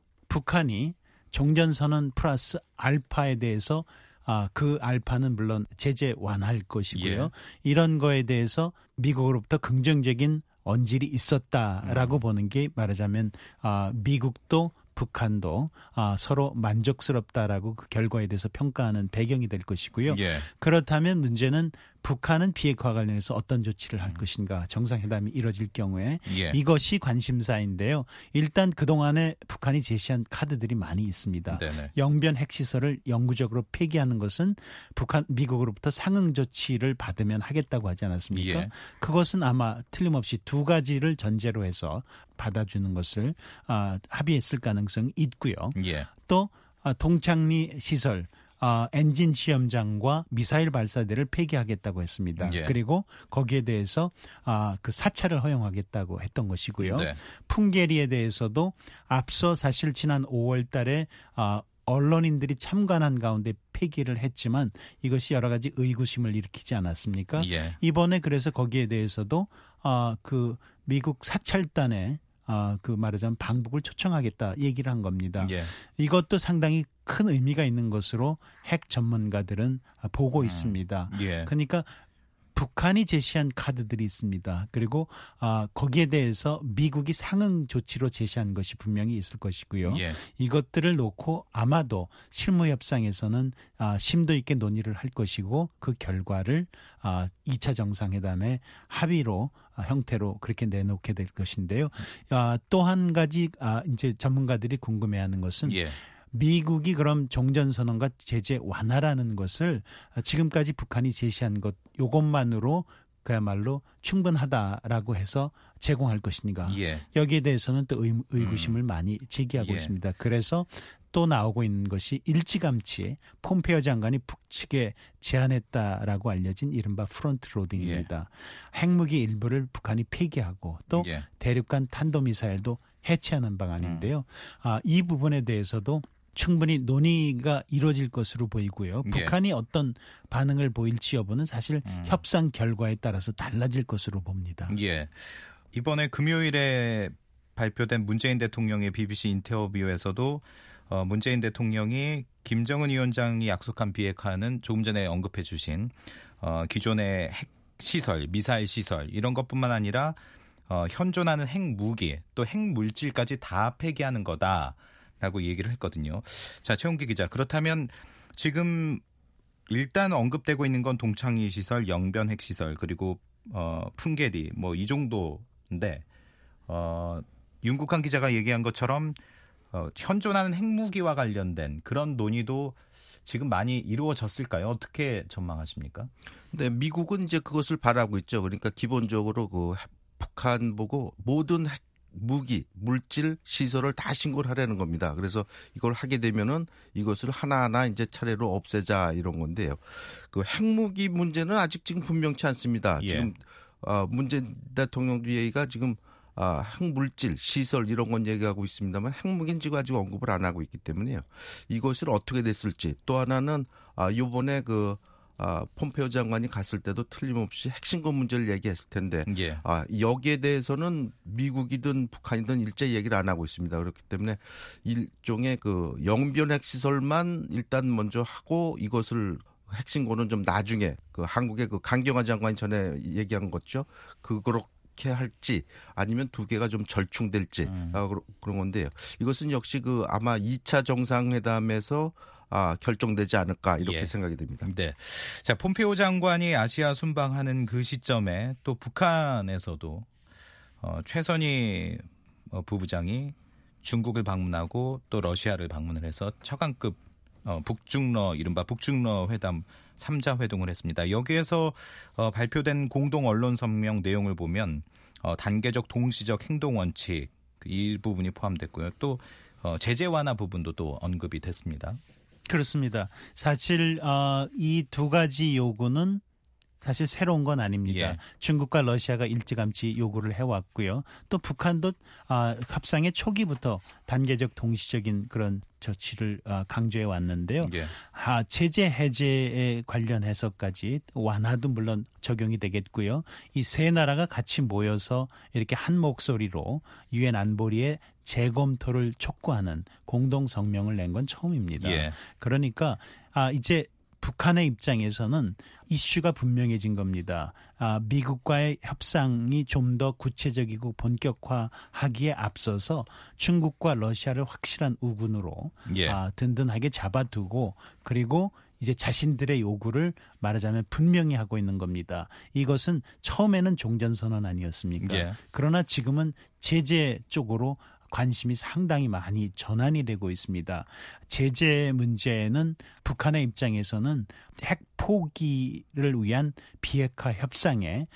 북한이 종전선언 플러스 알파에 대해서 아, 그 알파는 물론 제재 완화할 것이고요. 예. 이런 거에 대해서 미국으로부터 긍정적인 언질이 있었다라고 음. 보는 게 말하자면 아, 미국도 북한도 아, 서로 만족스럽다라고 그 결과에 대해서 평가하는 배경이 될 것이고요. 예. 그렇다면 문제는 북한은 비핵화 관련해서 어떤 조치를 할 것인가 정상회담이 이뤄질 경우에 예. 이것이 관심사인데요. 일단 그동안에 북한이 제시한 카드들이 많이 있습니다. 네네. 영변 핵시설을 영구적으로 폐기하는 것은 북한 미국으로부터 상응 조치를 받으면 하겠다고 하지 않았습니까? 예. 그것은 아마 틀림없이 두 가지를 전제로 해서 받아주는 것을 아, 합의했을 가능성이 있고요. 예. 또 아, 동창리 시설 아, 엔진 시험장과 미사일 발사대를 폐기하겠다고 했습니다. 예. 그리고 거기에 대해서 아, 그 사찰을 허용하겠다고 했던 것이고요. 네. 풍계리에 대해서도 앞서 사실 지난 오월 달에 아, 언론인들이 참관한 가운데 폐기를 했지만 이것이 여러 가지 의구심을 일으키지 않았습니까? 예. 이번에 그래서 거기에 대해서도 어, 그 미국 사찰단에 어, 그 말하자면 방북을 초청하겠다 얘기를 한 겁니다. 예. 이것도 상당히 큰 의미가 있는 것으로 핵 전문가들은 보고 음. 있습니다. 예. 그러니까 북한이 제시한 카드들이 있습니다. 그리고 아, 거기에 대해서 미국이 상응 조치로 제시한 것이 분명히 있을 것이고요. 예. 이것들을 놓고 아마도 실무 협상에서는 아, 심도 있게 논의를 할 것이고 그 결과를 아, 이 차 정상회담의 합의로 아, 형태로 그렇게 내놓게 될 것인데요. 아, 또 한 가지 아, 이제 전문가들이 궁금해하는 것은 예. 미국이 그럼 종전선언과 제재 완화라는 것을 지금까지 북한이 제시한 것 요것만으로 그야말로 충분하다라고 해서 제공할 것인가. 예. 여기에 대해서는 또 의, 의구심을 음. 많이 제기하고 예. 있습니다. 그래서 또 나오고 있는 것이 일찌감치 폼페이오 장관이 북측에 제안했다라고 알려진 이른바 프론트 로딩입니다. 예. 핵무기 일부를 북한이 폐기하고 또 예. 대륙간 탄도미사일도 해체하는 방안인데요. 음. 아, 이 부분에 대해서도 충분히 논의가 이루어질 것으로 보이고요. 예. 북한이 어떤 반응을 보일지 여부는 사실 음. 협상 결과에 따라서 달라질 것으로 봅니다. 예. 이번에 금요일에 발표된 문재인 대통령의 비비씨 인터뷰에서도 어, 문재인 대통령이 김정은 위원장이 약속한 비핵화는 조금 전에 언급해 주신 어, 기존의 핵 시설, 미사일 시설 이런 것뿐만 아니라 어, 현존하는 핵무기 또 핵물질까지 다 폐기하는 거다. 라고 얘기를 했거든요. 자, 최홍기 기자. 그렇다면 지금 일단 언급되고 있는 건 동창리 시설, 영변 핵시설, 그리고 어, 풍계리 뭐 이 정도인데 어, 윤국한 기자가 얘기한 것처럼 어, 현존하는 핵무기와 관련된 그런 논의도 지금 많이 이루어졌을까요? 어떻게 전망하십니까? 네, 미국은 이제 그것을 바라고 있죠. 그러니까 기본적으로 그 북한 보고 모든 핵 무기, 물질, 시설을 다 신고를 하려는 겁니다. 그래서 이걸 하게 되면은 이것을 하나하나 이제 차례로 없애자 이런 건데요. 그 핵무기 문제는 아직 지금 분명치 않습니다. 예. 지금 어, 문재인 대통령도 얘기가 지금 아, 핵물질, 시설 이런 건 얘기하고 있습니다만 핵무기는 지금 아직 언급을 안 하고 있기 때문에요. 이것을 어떻게 됐을지 또 하나는 아, 이번에 그 아, 폼페이오 장관이 갔을 때도 틀림없이 핵신고 문제를 얘기했을 텐데 예. 아, 여기에 대해서는 미국이든 북한이든 일제 얘기를 안 하고 있습니다. 그렇기 때문에 일종의 그 영변 핵시설만 일단 먼저 하고 이것을 핵신고는 좀 나중에 그 한국의 그 강경화 장관이 전에 얘기한 거죠. 그렇게 할지 아니면 두 개가 좀 절충될지 음. 아, 그런 건데요. 이것은 역시 그 아마 이 차 정상회담에서 아, 결정되지 않을까 이렇게 예. 생각이 됩니다. 네. 자, 폼페이오 장관이 아시아 순방하는 그 시점에 또 북한에서도 어, 최선희 어, 부부장이 중국을 방문하고 또 러시아를 방문을 해서 차관급 어, 북중러 이른바 북중러 회담 삼 자 회동을 했습니다. 여기에서 어, 발표된 공동 언론 성명 내용을 보면 어, 단계적 동시적 행동 원칙 이 부분이 포함됐고요. 또 어, 제재 완화 부분도 또 언급이 됐습니다. 그렇습니다. 사실 어, 이 두 가지 요구는 사실 새로운 건 아닙니다. 예. 중국과 러시아가 일찌감치 요구를 해왔고요. 또 북한도 아, 협상의 초기부터 단계적 동시적인 그런 조치를 아, 강조해 왔는데요. 예. 아, 제재 해제에 관련해서까지 완화도 물론 적용이 되겠고요. 이 세 나라가 같이 모여서 이렇게 한 목소리로 유엔 안보리의 재검토를 촉구하는 공동 성명을 낸 건 처음입니다. 예. 그러니까 아, 이제 북한의 입장에서는 이슈가 분명해진 겁니다. 아, 미국과의 협상이 좀 더 구체적이고 본격화하기에 앞서서 중국과 러시아를 확실한 우군으로 예. 아, 든든하게 잡아두고 그리고 이제 자신들의 요구를 말하자면 분명히 하고 있는 겁니다. 이것은 처음에는 종전선언 아니었습니까? 예. 그러나 지금은 제재 쪽으로 관심이 상당히 많이 전환이 되고 있습니다. 제재 문제는 북한의 입장에서는 핵 포기를 위한 비핵화 협상의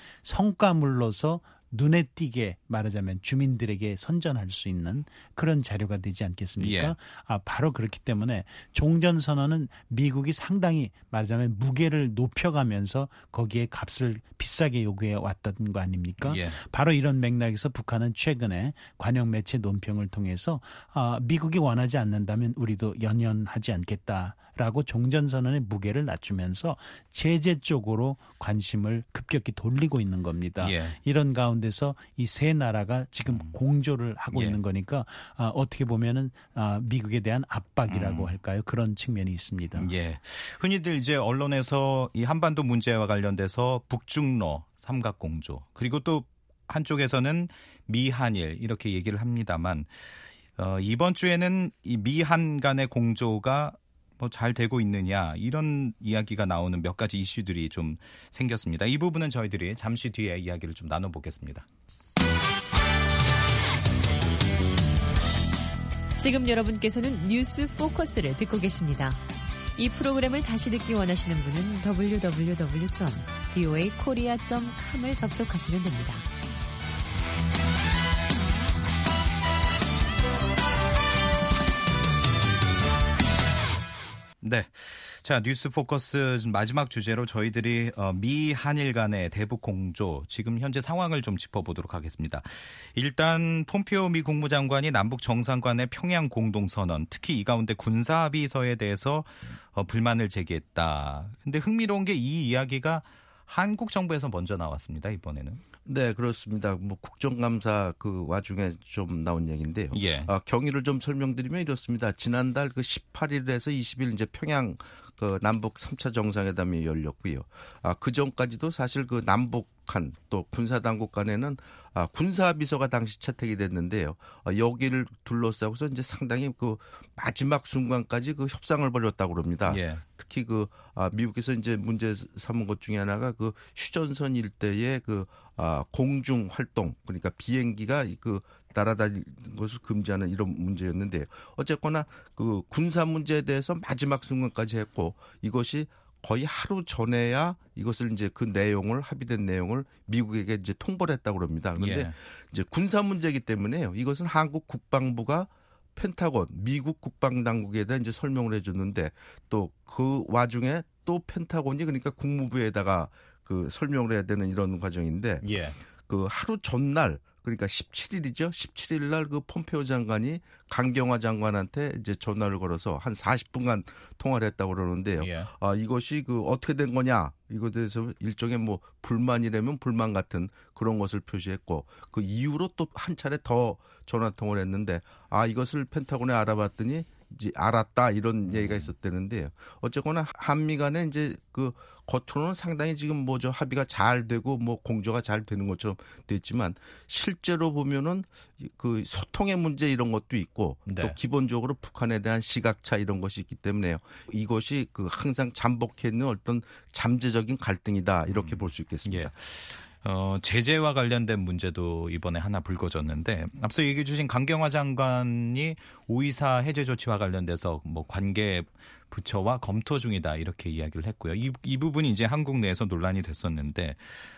성과물로서 눈에 띄게 말하자면 주민들에게 선전할 수 있는 그런 자료가 되지 않겠습니까? 예. 아, 바로 그렇기 때문에 종전선언은 미국이 상당히 말하자면 무게를 높여가면서 거기에 값을 비싸게 요구해 왔던 거 아닙니까? 예. 바로 이런 맥락에서 북한은 최근에 관영 매체 논평을 통해서 아, 미국이 원하지 않는다면 우리도 연연하지 않겠다라고 종전선언의 무게를 낮추면서 제재 쪽으로 관심을 급격히 돌리고 있는 겁니다. 예. 이런 가운데 가운데서 이 세 나라가 지금 음. 공조를 하고 예. 있는 거니까 아, 어떻게 보면은 아, 미국에 대한 압박이라고 음. 할까요? 그런 측면이 있습니다. 예. 흔히들 이제 언론에서 이 한반도 문제와 관련돼서 북중러 삼각공조 그리고 또 한쪽에서는 미한일 이렇게 얘기를 합니다만 어, 이번 주에는 이 미한 간의 공조가 뭐 잘 되고 있느냐 이런 이야기가 나오는 몇 가지 이슈들이 좀 생겼습니다. 이 부분은 저희들이 잠시 뒤에 이야기를 좀 나눠보겠습니다. 지금 여러분께서는 뉴스 포커스를 듣고 계십니다. 이 프로그램을 다시 듣기 원하시는 분은 더블유 더블유 더블유 점 브이오에이 코리아 점 컴을 접속하시면 됩니다. 네. 자, 뉴스 포커스 마지막 주제로 저희들이 미 한일 간의 대북 공조 지금 현재 상황을 좀 짚어보도록 하겠습니다. 일단 폼페오 미 국무장관이 남북 정상 간의 평양 공동선언, 특히 이 가운데 군사합의서에 대해서 불만을 제기했다. 근데 흥미로운 게 이 이야기가 한국 정부에서 먼저 나왔습니다. 이번에는. 네, 그렇습니다. 뭐 국정감사 그 와중에 좀 나온 얘기인데요. 예. 아, 경위를 좀 설명드리면 이렇습니다. 지난달 그 십팔 일에서 이십 일 이제 평양 그 남북 삼 차 정상회담이 열렸고요. 아, 그 전까지도 사실 그 남북한 또 군사당국 간에는 아, 군사합의서가 당시 채택이 됐는데요. 아, 여기를 둘러싸고서 이제 상당히 그 마지막 순간까지 그 협상을 벌였다고 그럽니다. 예. 특히 그 아, 미국에서 이제 문제 삼은 것 중에 하나가 그 휴전선 일대의 그 아, 공중 활동 그러니까 비행기가 그 날아다니는 것을 금지하는 이런 문제였는데 어쨌거나 그 군사 문제에 대해서 마지막 순간까지 했고 이것이 거의 하루 전에야 이것을 이제 그 내용을 합의된 내용을 미국에게 이제 통보를 했다고 그럽니다. 그런데 예. 이제 군사 문제이기 때문에요. 이것은 한국 국방부가 펜타곤, 미국 국방당국에 대한 이제 설명을 해줬는데 또 그 와중에 또 펜타곤이 그러니까 국무부에다가 그 설명을 해야 되는 이런 과정인데 예. 그 하루 전날 그러니까 십칠 일이죠. 십칠 일 날 그 폼페오 장관이 강경화 장관한테 이제 전화를 걸어서 한 사십 분간 통화를 했다고 그러는데요. 예. 아, 이것이 그 어떻게 된 거냐? 이거에 대해서 일종의 뭐 불만이라면 불만 같은 그런 것을 표시했고 그 이후로 또 한 차례 더 전화 통화를 했는데 아, 이것을 펜타곤에 알아봤더니 이제 알았다 이런 얘기가 있었다는데요. 어쨌거나 한미 간에 이제 그 겉으로는 상당히 지금 뭐죠 합의가 잘 되고 뭐 공조가 잘 되는 것처럼 됐지만 실제로 보면은 그 소통의 문제 이런 것도 있고 네. 또 기본적으로 북한에 대한 시각차 이런 것이 있기 때문에요. 이것이 그 항상 잠복해 있는 어떤 잠재적인 갈등이다 이렇게 음. 볼 수 있겠습니다. 예. 어, 제재와 관련된 문제도 이번에 하나 불거졌는데 앞서 얘기해 주신 강경화 장관이 오이사 해제 조치와 관련돼서 뭐 관계 부처와 검토 중이다 이렇게 이야기를 했고요. 이, 이 부분이 이제 한국 내에서 논란이 됐었는데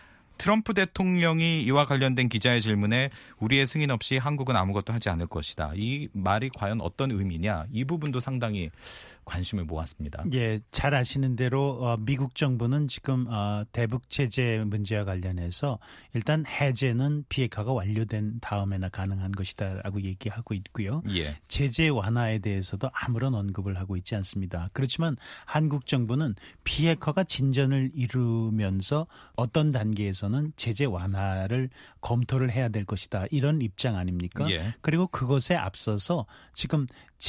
트럼프 대통령이 이와 관련된 기자의 질문에 우리의 승인 없이 한국은 아무것도 하지 않을 것이다. 이 말이 과연 어떤 의미냐 이 부분도 상당히 관심을 모았습니다. 예, 잘 아시는 대로 어, 미국 정부는 지금 어, 대북 제재 문제와 관련해서 일단 해제는 비핵화가 완료된 다음에나 가능한 것이다라고 얘기하고 있고요. 예. 제재 완화에 대해서도 아무런 언급을 하고 있지 않습니다. 그렇지만 한국 정부는 비핵화가 진전을 이루면서 어떤 단계에서는 제재 완화를 검토를 해야 될 것이다. 이런 입장 아닙니까? 예. 그리고 그것에 앞서서 지금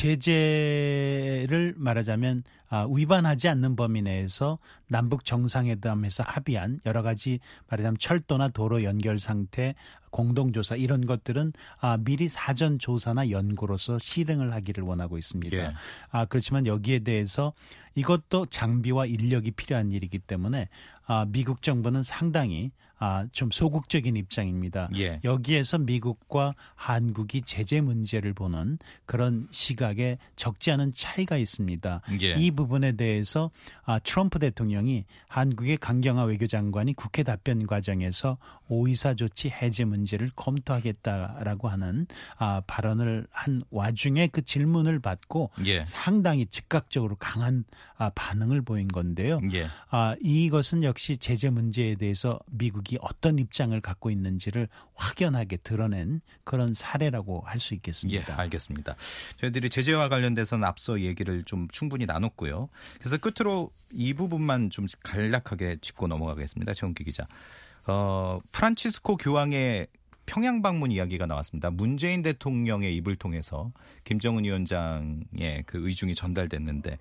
제재를 말하자면 아, 위반하지 않는 범위 내에서 남북 정상회담에서 합의한 여러 가지 말하자면 철도나 도로 연결 상태, 공동조사 이런 것들은 아, 미리 사전 조사나 연구로서 실행을 하기를 원하고 있습니다. 예. 아, 그렇지만 여기에 대해서 이것도 장비와 인력이 필요한 일이기 때문에 아, 미국 정부는 상당히 아, 좀 소극적인 입장입니다. 예. 여기에서 미국과 한국이 제재 문제를 보는 그런 시각에 적지 않은 차이가 있습니다. 예. 이 부분에 대해서 아, 트럼프 대통령이 한국의 강경화 외교장관이 국회 답변 과정에서 오이사 조치 해제 문제를 검토하겠다라고 하는 아, 발언을 한 와중에 그 질문을 받고 예. 상당히 즉각적으로 강한 아, 반응을 보인 건데요. 예. 아, 이것은 역시 제재 문제에 대해서 미국이 어떤 입장을 갖고 있는지를 확연하게 드러낸 그런 사례라고 할 수 있겠습니다. 예, 알겠습니다. 저희들이 제재와 관련돼서는 앞서 얘기를 좀 충분히 나눴고요. 그래서 끝으로 이 부분만 좀 간략하게 짚고 넘어가겠습니다. 정기 기자. 어, 프란치스코 교황의 평양 방문 이야기가 나왔습니다. 문재인 대통령의 입을 통해서 김정은 위원장의 그 의중이 전달됐는데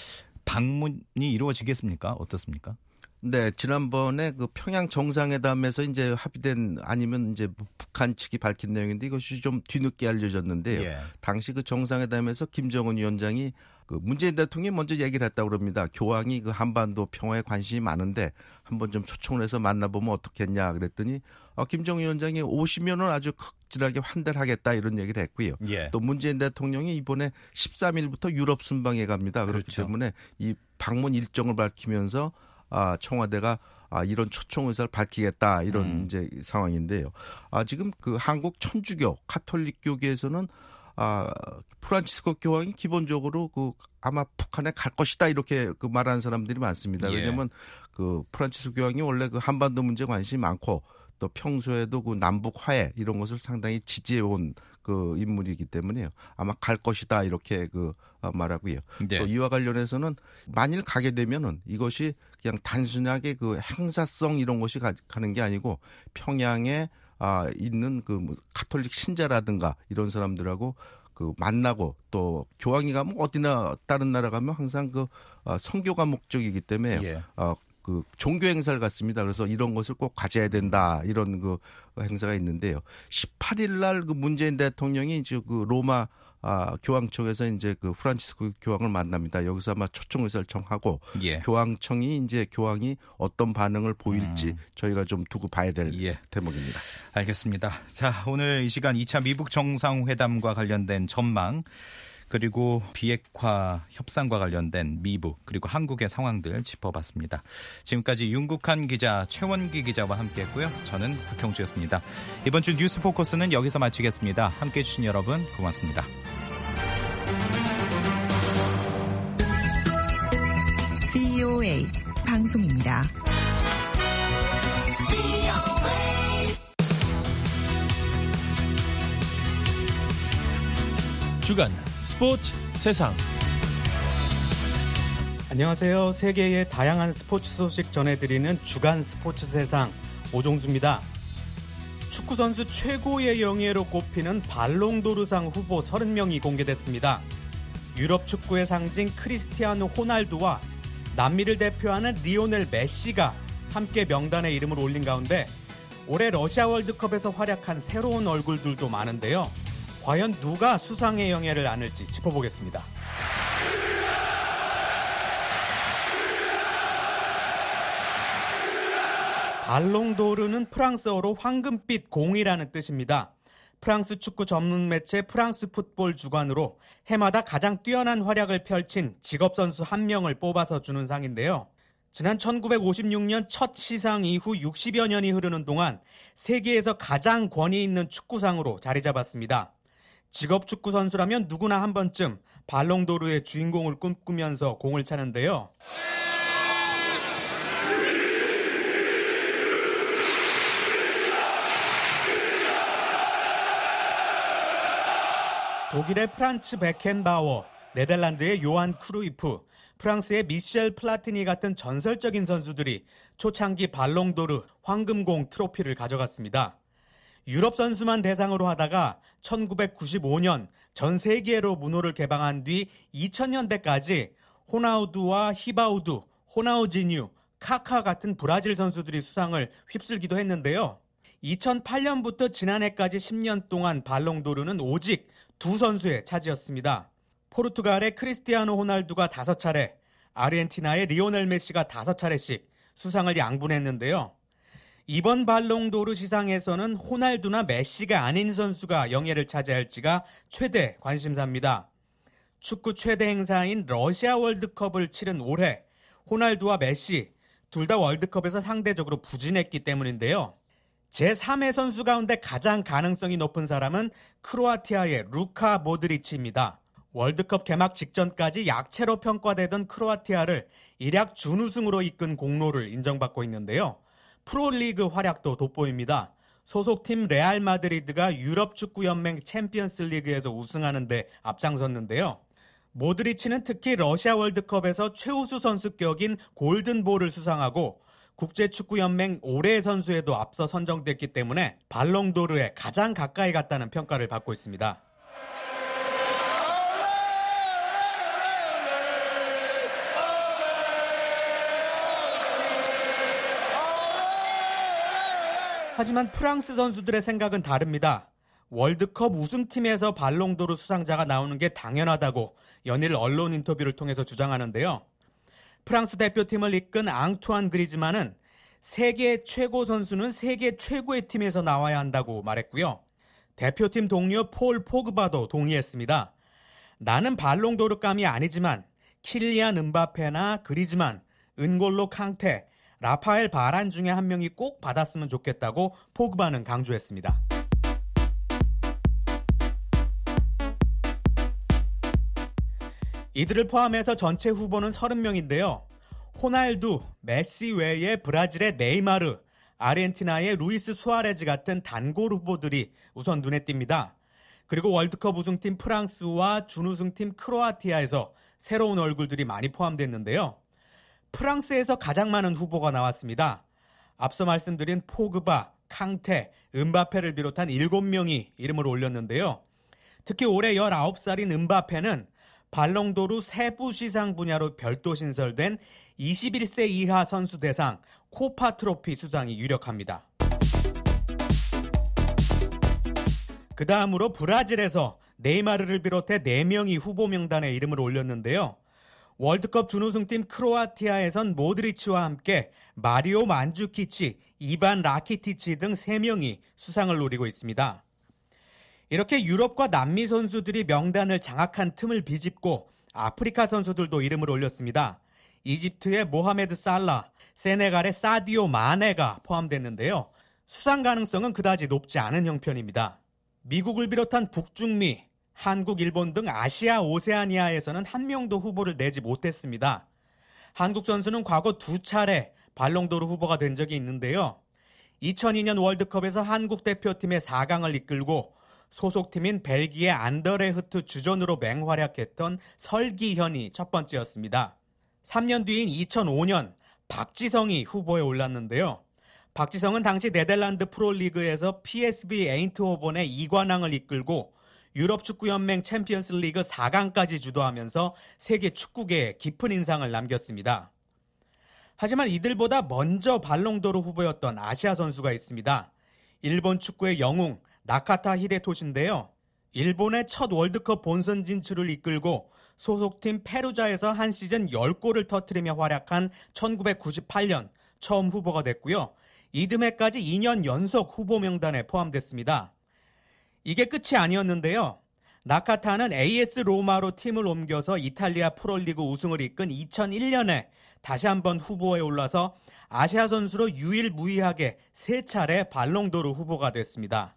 방문이 이루어지겠습니까? 어떻습니까? 네, 지난번에 그 평양 정상회담에서 이제 합의된 아니면 이제 북한 측이 밝힌 내용인데 이것이 좀 뒤늦게 알려졌는데요. 예. 당시 그 정상회담에서 김정은 위원장이 그 문재인 대통령이 먼저 얘기를 했다고 그럽니다. 교황이 그 한반도 평화에 관심이 많은데 한번 좀 초청을 해서 만나보면 어떻겠냐 그랬더니 어, 김정은 위원장이 오시면은 아주 극진하게 환대를 하겠다 이런 얘기를 했고요. 예. 또 문재인 대통령이 이번에 십삼 일부터 유럽 순방에 갑니다. 그렇기 그렇죠. 때문에 이 방문 일정을 밝히면서 아, 청와대가 아, 이런 초청 의사를 밝히겠다 이런 음. 이제 상황인데요. 아, 지금 그 한국 천주교 카톨릭교계에서는 아, 프란치스코 교황이 기본적으로 그 아마 북한에 갈 것이다 이렇게 그 말하는 사람들이 많습니다. 예. 왜냐하면 그 프란치스코 교황이 원래 그 한반도 문제에 관심이 많고 또 평소에도 그 남북 화해 이런 것을 상당히 지지해온 그 인물이기 때문에요. 아마 갈 것이다 이렇게 그 말하고요. 네. 또 이와 관련해서는 만일 가게 되면은 이것이 그냥 단순하게 그 행사성 이런 것이 가, 가는 게 아니고 평양에 아, 있는 그 가톨릭 신자라든가 이런 사람들하고 그 만나고 또 교황이 가면 어디나 다른 나라 가면 항상 그 아, 선교가 목적이기 때문에 예. 아, 그 종교 행사를 갖습니다. 그래서 이런 것을 꼭 가져야 된다 이런 그 행사가 있는데요. 십팔 일 날 그 문재인 대통령이 이제 그 로마 아, 교황청에서 이제 그 프란치스코 교황을 만납니다. 여기서 아마 초청 의사를 정하고 예. 교황청이 이제 교황이 어떤 반응을 보일지 음. 저희가 좀 두고 봐야 될 예. 대목입니다. 알겠습니다. 자, 오늘 이 시간 이 차 미북 정상회담과 관련된 전망 그리고 비핵화 협상과 관련된 미북 그리고 한국의 상황들 짚어봤습니다. 지금까지 윤국한 기자, 최원기 기자와 함께했고요. 저는 박형주였습니다. 이번 주 뉴스 포커스는 여기서 마치겠습니다. 함께해 주신 여러분 고맙습니다. 브이오에이 방송입니다. 주간 스포츠 세상. 안녕하세요. 세계의 다양한 스포츠 소식 전해드리는 주간 스포츠 세상 오종수입니다. 축구선수 최고의 영예로 꼽히는 발롱도르상 후보 서른 명이 공개됐습니다. 유럽 축구의 상징 크리스티아노 호날두와 남미를 대표하는 리오넬 메시가 함께 명단에 이름을 올린 가운데 올해 러시아 월드컵에서 활약한 새로운 얼굴들도 많은데요. 과연 누가 수상의 영예를 안을지 짚어보겠습니다. 발롱도르는 프랑스어로 황금빛 공이라는 뜻입니다. 프랑스 축구 전문 매체 프랑스 풋볼 주간으로 해마다 가장 뛰어난 활약을 펼친 직업선수 한 명을 뽑아서 주는 상인데요. 지난 천구백오십육 년 첫 시상 이후 육십여 년이 흐르는 동안 세계에서 가장 권위 있는 축구상으로 자리 잡았습니다. 직업 축구 선수라면 누구나 한 번쯤 발롱도르의 주인공을 꿈꾸면서 공을 차는데요. 독일의 프란츠 베켄바워, 네덜란드의 요한 크루이프, 프랑스의 미셸 플라티니 같은 전설적인 선수들이 초창기 발롱도르 황금공 트로피를 가져갔습니다. 유럽 선수만 대상으로 하다가 천구백구십오 년 전 세계로 문호를 개방한 뒤 이천 년대까지 호나우두와 히바우두, 호나우지뉴, 카카 같은 브라질 선수들이 수상을 휩쓸기도 했는데요. 이천팔 년부터 지난해까지 십 년 동안 발롱도르는 오직 두 선수의 차지였습니다. 포르투갈의 크리스티아노 호날두가 다섯 차례, 아르헨티나의 리오넬 메시가 다섯 차례씩 수상을 양분했는데요. 이번 발롱도르 시상에서는 호날두나 메시가 아닌 선수가 영예를 차지할지가 최대 관심사입니다. 축구 최대 행사인 러시아 월드컵을 치른 올해 호날두와 메시 둘 다 월드컵에서 상대적으로 부진했기 때문인데요. 제삼 회 선수 가운데 가장 가능성이 높은 사람은 크로아티아의 루카 모드리치입니다. 월드컵 개막 직전까지 약체로 평가되던 크로아티아를 일약 준우승으로 이끈 공로를 인정받고 있는데요. 프로리그 활약도 돋보입니다. 소속팀 레알 마드리드가 유럽 축구연맹 챔피언스 리그에서 우승하는 데 앞장섰는데요. 모드리치는 특히 러시아 월드컵에서 최우수 선수격인 골든볼을 수상하고 국제축구연맹 올해의 선수에도 앞서 선정됐기 때문에 발롱도르에 가장 가까이 갔다는 평가를 받고 있습니다. 하지만 프랑스 선수들의 생각은 다릅니다. 월드컵 우승팀에서 발롱도르 수상자가 나오는 게 당연하다고 연일 언론 인터뷰를 통해서 주장하는데요. 프랑스 대표팀을 이끈 앙투안 그리즈만은 세계 최고 선수는 세계 최고의 팀에서 나와야 한다고 말했고요. 대표팀 동료 폴 포그바도 동의했습니다. 나는 발롱도르감이 아니지만 킬리안 음바페나 그리즈만, 은골로 캉테, 라파엘 바란 중에 한 명이 꼭 받았으면 좋겠다고 포그바는 강조했습니다. 이들을 포함해서 전체 후보는 서른 명인데요. 호날두, 메시 외에 브라질의 네이마르, 아르헨티나의 루이스 수아레즈 같은 단골 후보들이 우선 눈에 띕니다. 그리고 월드컵 우승팀 프랑스와 준우승팀 크로아티아에서 새로운 얼굴들이 많이 포함됐는데요. 프랑스에서 가장 많은 후보가 나왔습니다. 앞서 말씀드린 포그바, 캉테, 음바페를 비롯한 일곱 명이 이름을 올렸는데요. 특히 올해 열아홉 살인 음바페는 발롱도르 세부 시상 분야로 별도 신설된 이십일 세 이하 선수 대상 코파 트로피 수상이 유력합니다. 그 다음으로 브라질에서 네이마르를 비롯해 네 명이 후보 명단에 이름을 올렸는데요. 월드컵 준우승팀 크로아티아에선 모드리치와 함께 마리오 만주키치, 이반 라키티치 등 세 명이 수상을 노리고 있습니다. 이렇게 유럽과 남미 선수들이 명단을 장악한 틈을 비집고 아프리카 선수들도 이름을 올렸습니다. 이집트의 모하메드 살라, 세네갈의 사디오 마네가 포함됐는데요. 수상 가능성은 그다지 높지 않은 형편입니다. 미국을 비롯한 북중미, 한국, 일본 등 아시아, 오세아니아에서는 한 명도 후보를 내지 못했습니다. 한국 선수는 과거 두 차례 발롱도르 후보가 된 적이 있는데요. 이천이 년 월드컵에서 한국 대표팀의 사 강을 이끌고 소속팀인 벨기에 안더레흐트 주전으로 맹활약했던 설기현이 첫 번째였습니다. 삼 년 뒤인 이천오 년 박지성이 후보에 올랐는데요. 박지성은 당시 네덜란드 프로리그에서 피에스비 에인트호번의 이관왕을 이끌고 유럽축구연맹 챔피언스 리그 사 강까지 주도하면서 세계 축구계에 깊은 인상을 남겼습니다. 하지만 이들보다 먼저 발롱도르 후보였던 아시아 선수가 있습니다. 일본 축구의 영웅 나카타 히데토시인데요. 일본의 첫 월드컵 본선 진출을 이끌고 소속팀 페루자에서 한 시즌 십 골을 터뜨리며 활약한 천구백구십팔 년 처음 후보가 됐고요. 이듬해까지 이 년 연속 후보 명단에 포함됐습니다. 이게 끝이 아니었는데요. 나카타는 에이에스 로마로 팀을 옮겨서 이탈리아 프로리그 우승을 이끈 이천일 년에 다시 한번 후보에 올라서 아시아 선수로 유일무이하게 세 차례 발롱도르 후보가 됐습니다.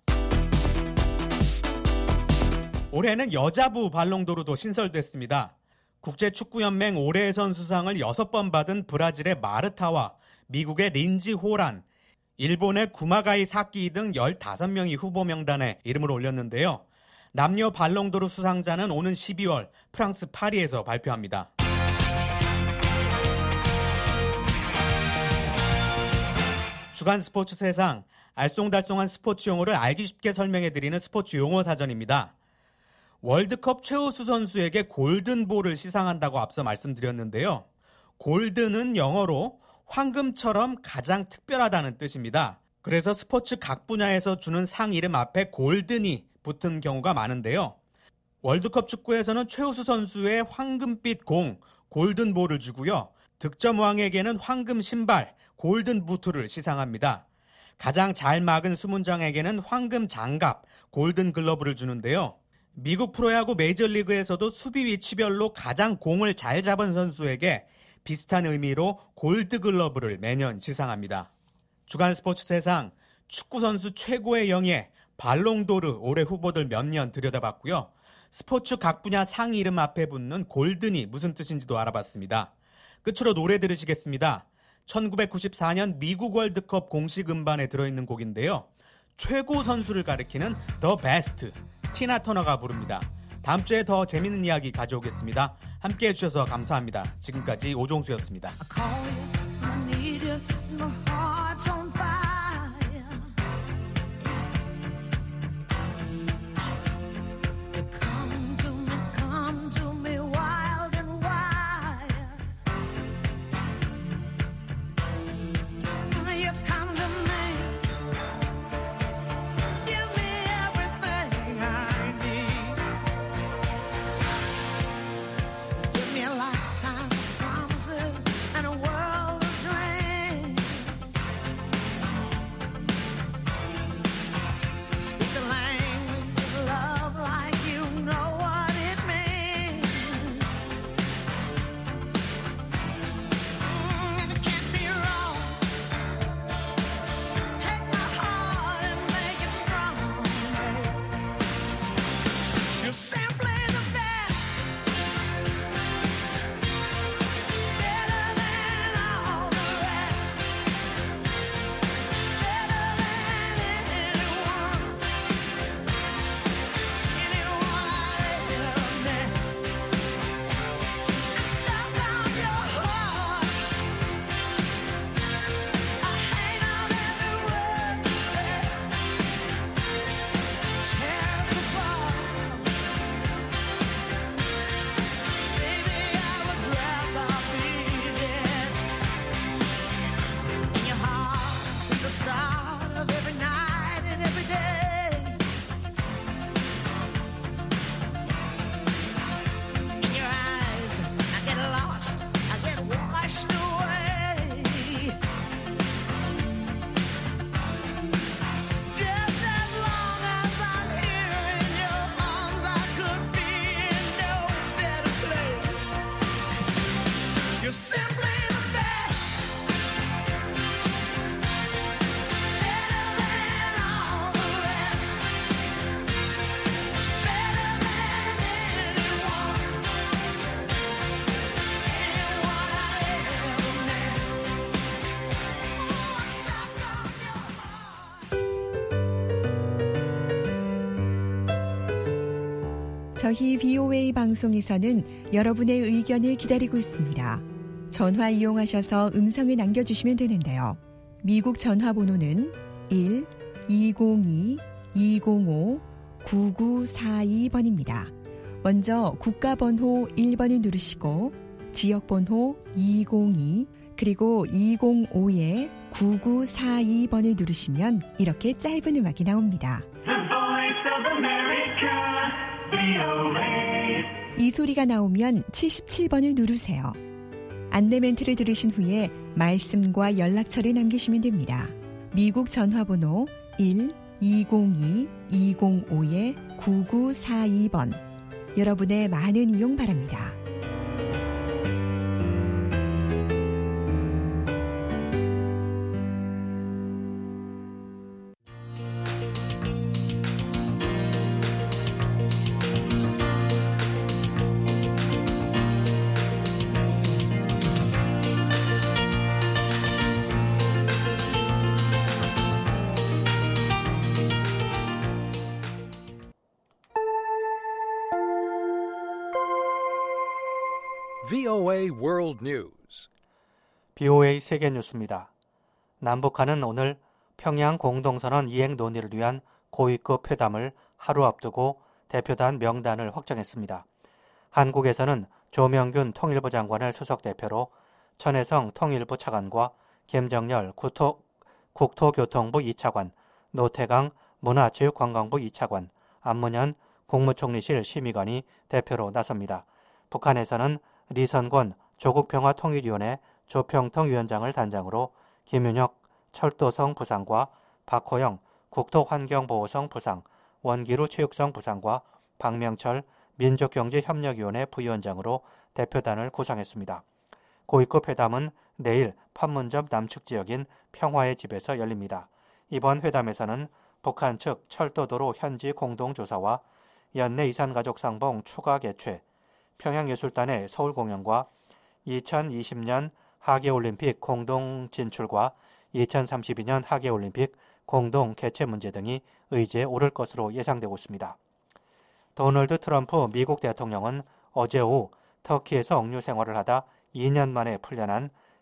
올해는 여자부 발롱도르도 신설됐습니다. 국제축구연맹 올해의 선수상을 여섯 번 받은 브라질의 마르타와 미국의 린지 호란, 일본의 구마가이 사키 등 열다섯 명이 후보 명단에 이름을 올렸는데요. 남녀 발롱도르 수상자는 오는 십이월 프랑스 파리에서 발표합니다. 주간 스포츠 세상, 알쏭달쏭한 스포츠 용어를 알기 쉽게 설명해드리는 스포츠 용어 사전입니다. 월드컵 최우수 선수에게 골든볼을 시상한다고 앞서 말씀드렸는데요. 골든은 영어로 황금처럼 가장 특별하다는 뜻입니다. 그래서 스포츠 각 분야에서 주는 상 이름 앞에 골든이 붙은 경우가 많은데요. 월드컵 축구에서는 최우수 선수의 황금빛 공, 골든볼을 주고요. 득점왕에게는 황금 신발, 골든부트를 시상합니다. 가장 잘 막은 수문장에게는 황금 장갑, 골든글러브를 주는데요. 미국 프로야구 메이저리그에서도 수비 위치별로 가장 공을 잘 잡은 선수에게 비슷한 의미로 골드글러브를 매년 시상합니다. 주간 스포츠 세상, 축구선수 최고의 영예, 발롱도르 올해 후보들 몇 년 들여다봤고요. 스포츠 각 분야 상 이름 앞에 붙는 골든이 무슨 뜻인지도 알아봤습니다. 끝으로 노래 들으시겠습니다. 천구백구십사 년 미국 월드컵 공식 음반에 들어있는 곡인데요. 최고 선수를 가리키는 The Best, 티나 터너가 부릅니다. 다음 주에 더 재밌는 이야기 가져오겠습니다. 함께해 주셔서 감사합니다. 지금까지 오종수였습니다. 저희 비오에이 방송에서는 여러분의 의견을 기다리고 있습니다. 전화 이용하셔서 음성을 남겨주시면 되는데요. 미국 전화번호는 일 이공이 이공오 구구사이 번입니다. 먼저 국가번호 일 번을 누르시고 지역번호 이공이 그리고 이공오에 구구사이 번을 누르시면 이렇게 짧은 음악이 나옵니다. 이 소리가 나오면 칠십칠 번을 누르세요. 안내 멘트를 들으신 후에 말씀과 연락처를 남기시면 됩니다. 미국 전화번호 일 이공이 이공오에 구구사이 번. 여러분의 많은 이용 바랍니다. 브이오에이 World News. 비오에이 세계 뉴스입니다. 남북한은 오늘 평양 공동선언 이행 논의를 위한 고위급 회담을 하루 앞두고 대표단 명단을 확정했습니다. 한국에서는 조명균 통일부 장관을 수석대표로 천혜성 통일부 차관과 김정열 국토, 국토교통부 이 차관, 노태강 문화체육관광부 이 차관, 안문현 국무총리실 심의관이 대표로 나섭니다. 북한에서는 리선권 조국평화통일위원회 조평통 위원장을 단장으로 김윤혁 철도성 부상과 박호영 국토환경보호성 부상, 원기루 체육성 부상과 박명철 민족경제협력위원회 부위원장으로 대표단을 구성했습니다. 고위급 회담은 내일 판문점 남측 지역인 평화의 집에서 열립니다. 이번 회담에서는 북한 측 철도도로 현지 공동조사와 연내 이산가족 상봉 추가 개최, 평양예술단의 서울 공연과 이천이십 년 하계올림픽 공동 진출과 이천삼십이 년 하계올림픽 공동 개최 문제 등이 의제에 오를 것으로 예상되고 있습니다. 도널드 트럼프 미국 대통령은 어제 오후 터키에서 억류 생활을 하다 이 년 만에 풀려난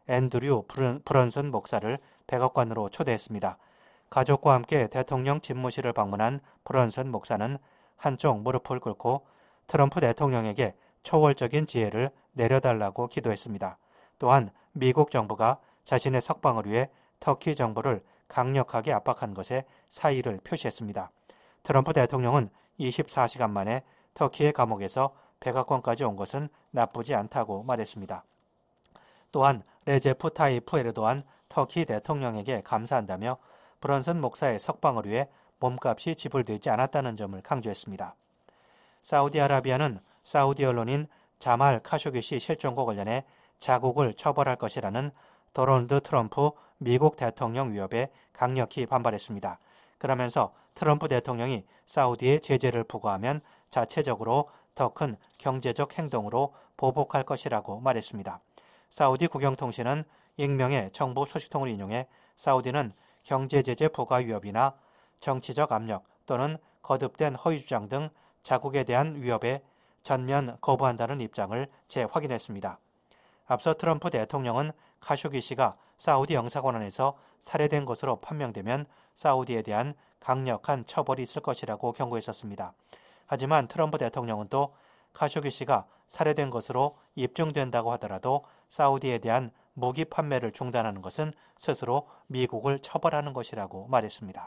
앤드류 브런슨 목사를 백악관으로 초대했습니다. 가족과 함께 대통령 집무실을 방문한 브런슨 목사는 한쪽 무릎을 꿇고 트럼프 대통령에게 초월적인 지혜를 내려달라고 기도했습니다. 또한 미국 정부가 자신의 석방을 위해 터키 정부를 강력하게 압박한 것에 사의를 표시했습니다. 트럼프 대통령은 이십사 시간 만에 터키의 감옥에서 백악관까지 온 것은 나쁘지 않다고 말했습니다. 또한 레제프 타이프 에르도안 터키 대통령에게 감사한다며 브런슨 목사의 석방을 위해 몸값이 지불되지 않았다는 점을 강조했습니다. 사우디아라비아는 사우디 언론인 자말 카쇼기시 실종과 관련해 자국을 처벌할 것이라는 도널드 트럼프 미국 대통령 위협에 강력히 반발했습니다. 그러면서 트럼프 대통령이 사우디에 제재를 부과하면 자체적으로 더 큰 경제적 행동으로 보복할 것이라고 말했습니다. 사우디 국영통신은 익명의 정부 소식통을 인용해 사우디는 경제제재 부과 위협이나 정치적 압력 또는 거듭된 허위 주장 등 자국에 대한 위협에 전면 거부한다는 입장을 재확인했습니다. 앞서 트럼프 대통령은 카쇼기 씨가 사우디 영사관원에서 살해된 것으로 판명되면 사우디에 대한 강력한 처벌이 있을 것이라고 경고했었습니다. 하지만 트럼프 대통령은 또 카쇼기 씨가 살해된 것으로 입증된다고 하더라도 사우디에 대한 무기 판매를 중단하는 것은 스스로 미국을 처벌하는 것이라고 말했습니다.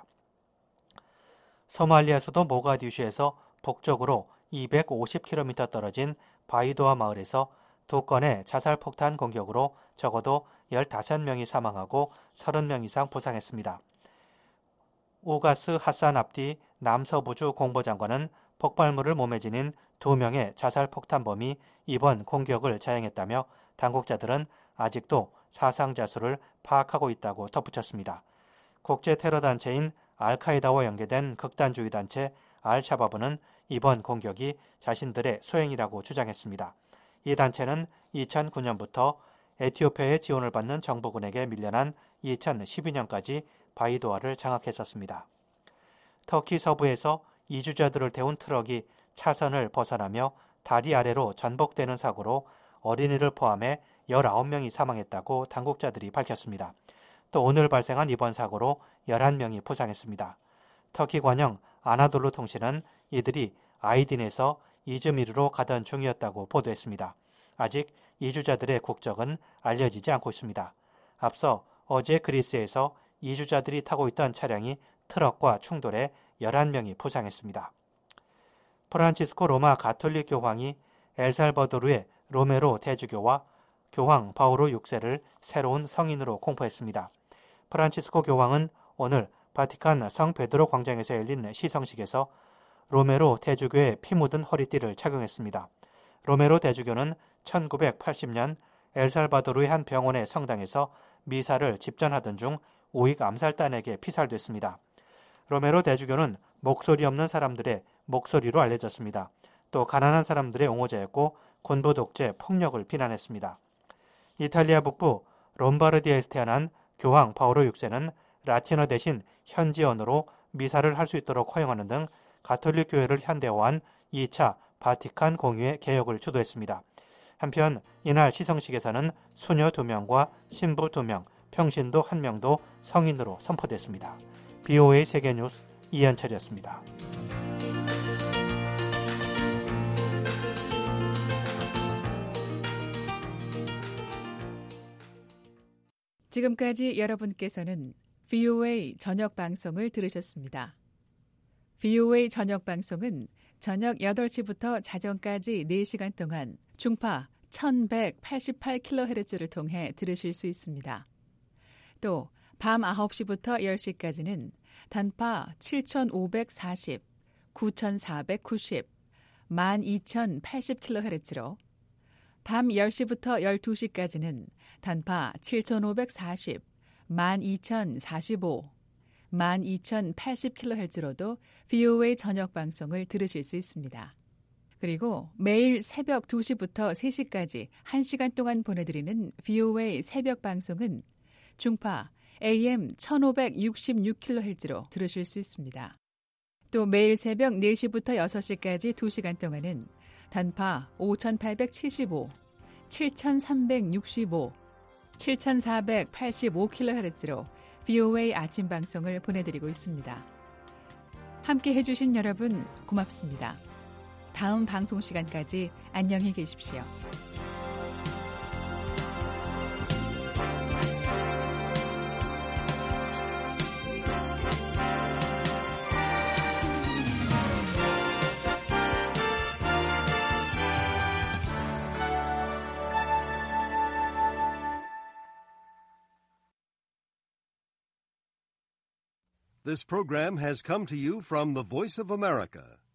소말리아 수도 모가디슈에서 북쪽으로 이백오십 킬로미터 떨어진 바이도아 마을에서 두 건의 자살폭탄 공격으로 적어도 열다섯 명이 사망하고 서른 명 이상 부상했습니다. 우가스 하산 압디 남서부주 공보장관은 폭발물을 몸에 지닌 두 명의 자살폭탄범이 이번 공격을 자행했다며 당국자들은 아직도 사상자 수를 파악하고 있다고 덧붙였습니다. 국제테러단체인 알카이다와 연계된 극단주의 단체 알샤바브는 이번 공격이 자신들의 소행이라고 주장했습니다. 이 단체는 이천구 년부터 에티오피아의 지원을 받는 정부군에게 밀려난 이천십이 년까지 바이도아를 장악했었습니다. 터키 서부에서 이주자들을 태운 트럭이 차선을 벗어나며 다리 아래로 전복되는 사고로 어린이를 포함해 열아홉 명이 사망했다고 당국자들이 밝혔습니다. 또 오늘 발생한 이번 사고로 열한 명이 부상했습니다. 터키 관영 아나돌루 통신은 이들이 아이딘에서 이즈미르로 가던 중이었다고 보도했습니다. 아직 이주자들의 국적은 알려지지 않고 있습니다. 앞서 어제 그리스에서 이주자들이 타고 있던 차량이 트럭과 충돌해 열한 명이 부상했습니다. 프란치스코 로마 가톨릭 교황이 엘살바도르의 로메로 대주교와 교황 바오로 육 세를 새로운 성인으로 공포했습니다. 프란치스코 교황은 오늘 바티칸 성 베드로 광장에서 열린 시성식에서 로메로 대주교의 피 묻은 허리띠를 착용했습니다. 로메로 대주교는 천구백팔십 년 엘살바도르의 한 병원의 성당에서 미사를 집전하던 중 우익 암살단에게 피살됐습니다. 로메로 대주교는 목소리 없는 사람들의 목소리로 알려졌습니다. 또 가난한 사람들의 옹호자였고 군부 독재 폭력을 비난했습니다. 이탈리아 북부 롬바르디아에서 태어난 교황 바오로 육 세는 라틴어 대신 현지 언어로 미사를 할 수 있도록 허용하는 등 가톨릭 교회를 현대화한 이 차 바티칸 공유의 개혁을 주도했습니다. 한편 이날 시성식에서는 수녀 두 명과 신부 두 명, 평신도 한 명도 성인으로 선포됐습니다. 비오에이 세계뉴스 이현철이었습니다. 지금까지 여러분께서는 브이오에이 저녁 방송을 들으셨습니다. 브이오에이 저녁 방송은 저녁 여덟 시부터 자정까지 네 시간 동안 중파 천백팔십팔 킬로헤르츠를 통해 들으실 수 있습니다. 또 밤 아홉 시부터 열 시까지는 단파 칠천오백사십, 구천사백구십, 만 이천팔십 킬로헤르츠로 밤 열 시부터 열두 시까지는 단파 칠천오백사십, 만 이천사십오, 만 이천팔십 킬로헤르츠로도 브이오에이 저녁 방송을 들으실 수 있습니다. 그리고 매일 새벽 두 시부터 세 시까지 한 시간 동안 보내드리는 브이오에이 새벽 방송은 중파 에이엠 천오백육십육 킬로헤르츠로 들으실 수 있습니다. 또 매일 새벽 네 시부터 여섯 시까지 두 시간 동안은 단파 오천팔백칠십오, 칠천삼백육십오, 칠천사백팔십오 킬로헤르츠로 브이오에이 아침 방송을 보내드리고 있습니다. 함께 해주신 여러분 고맙습니다. 다음 방송 시간까지 안녕히 계십시오. This program has come to you from the Voice of America,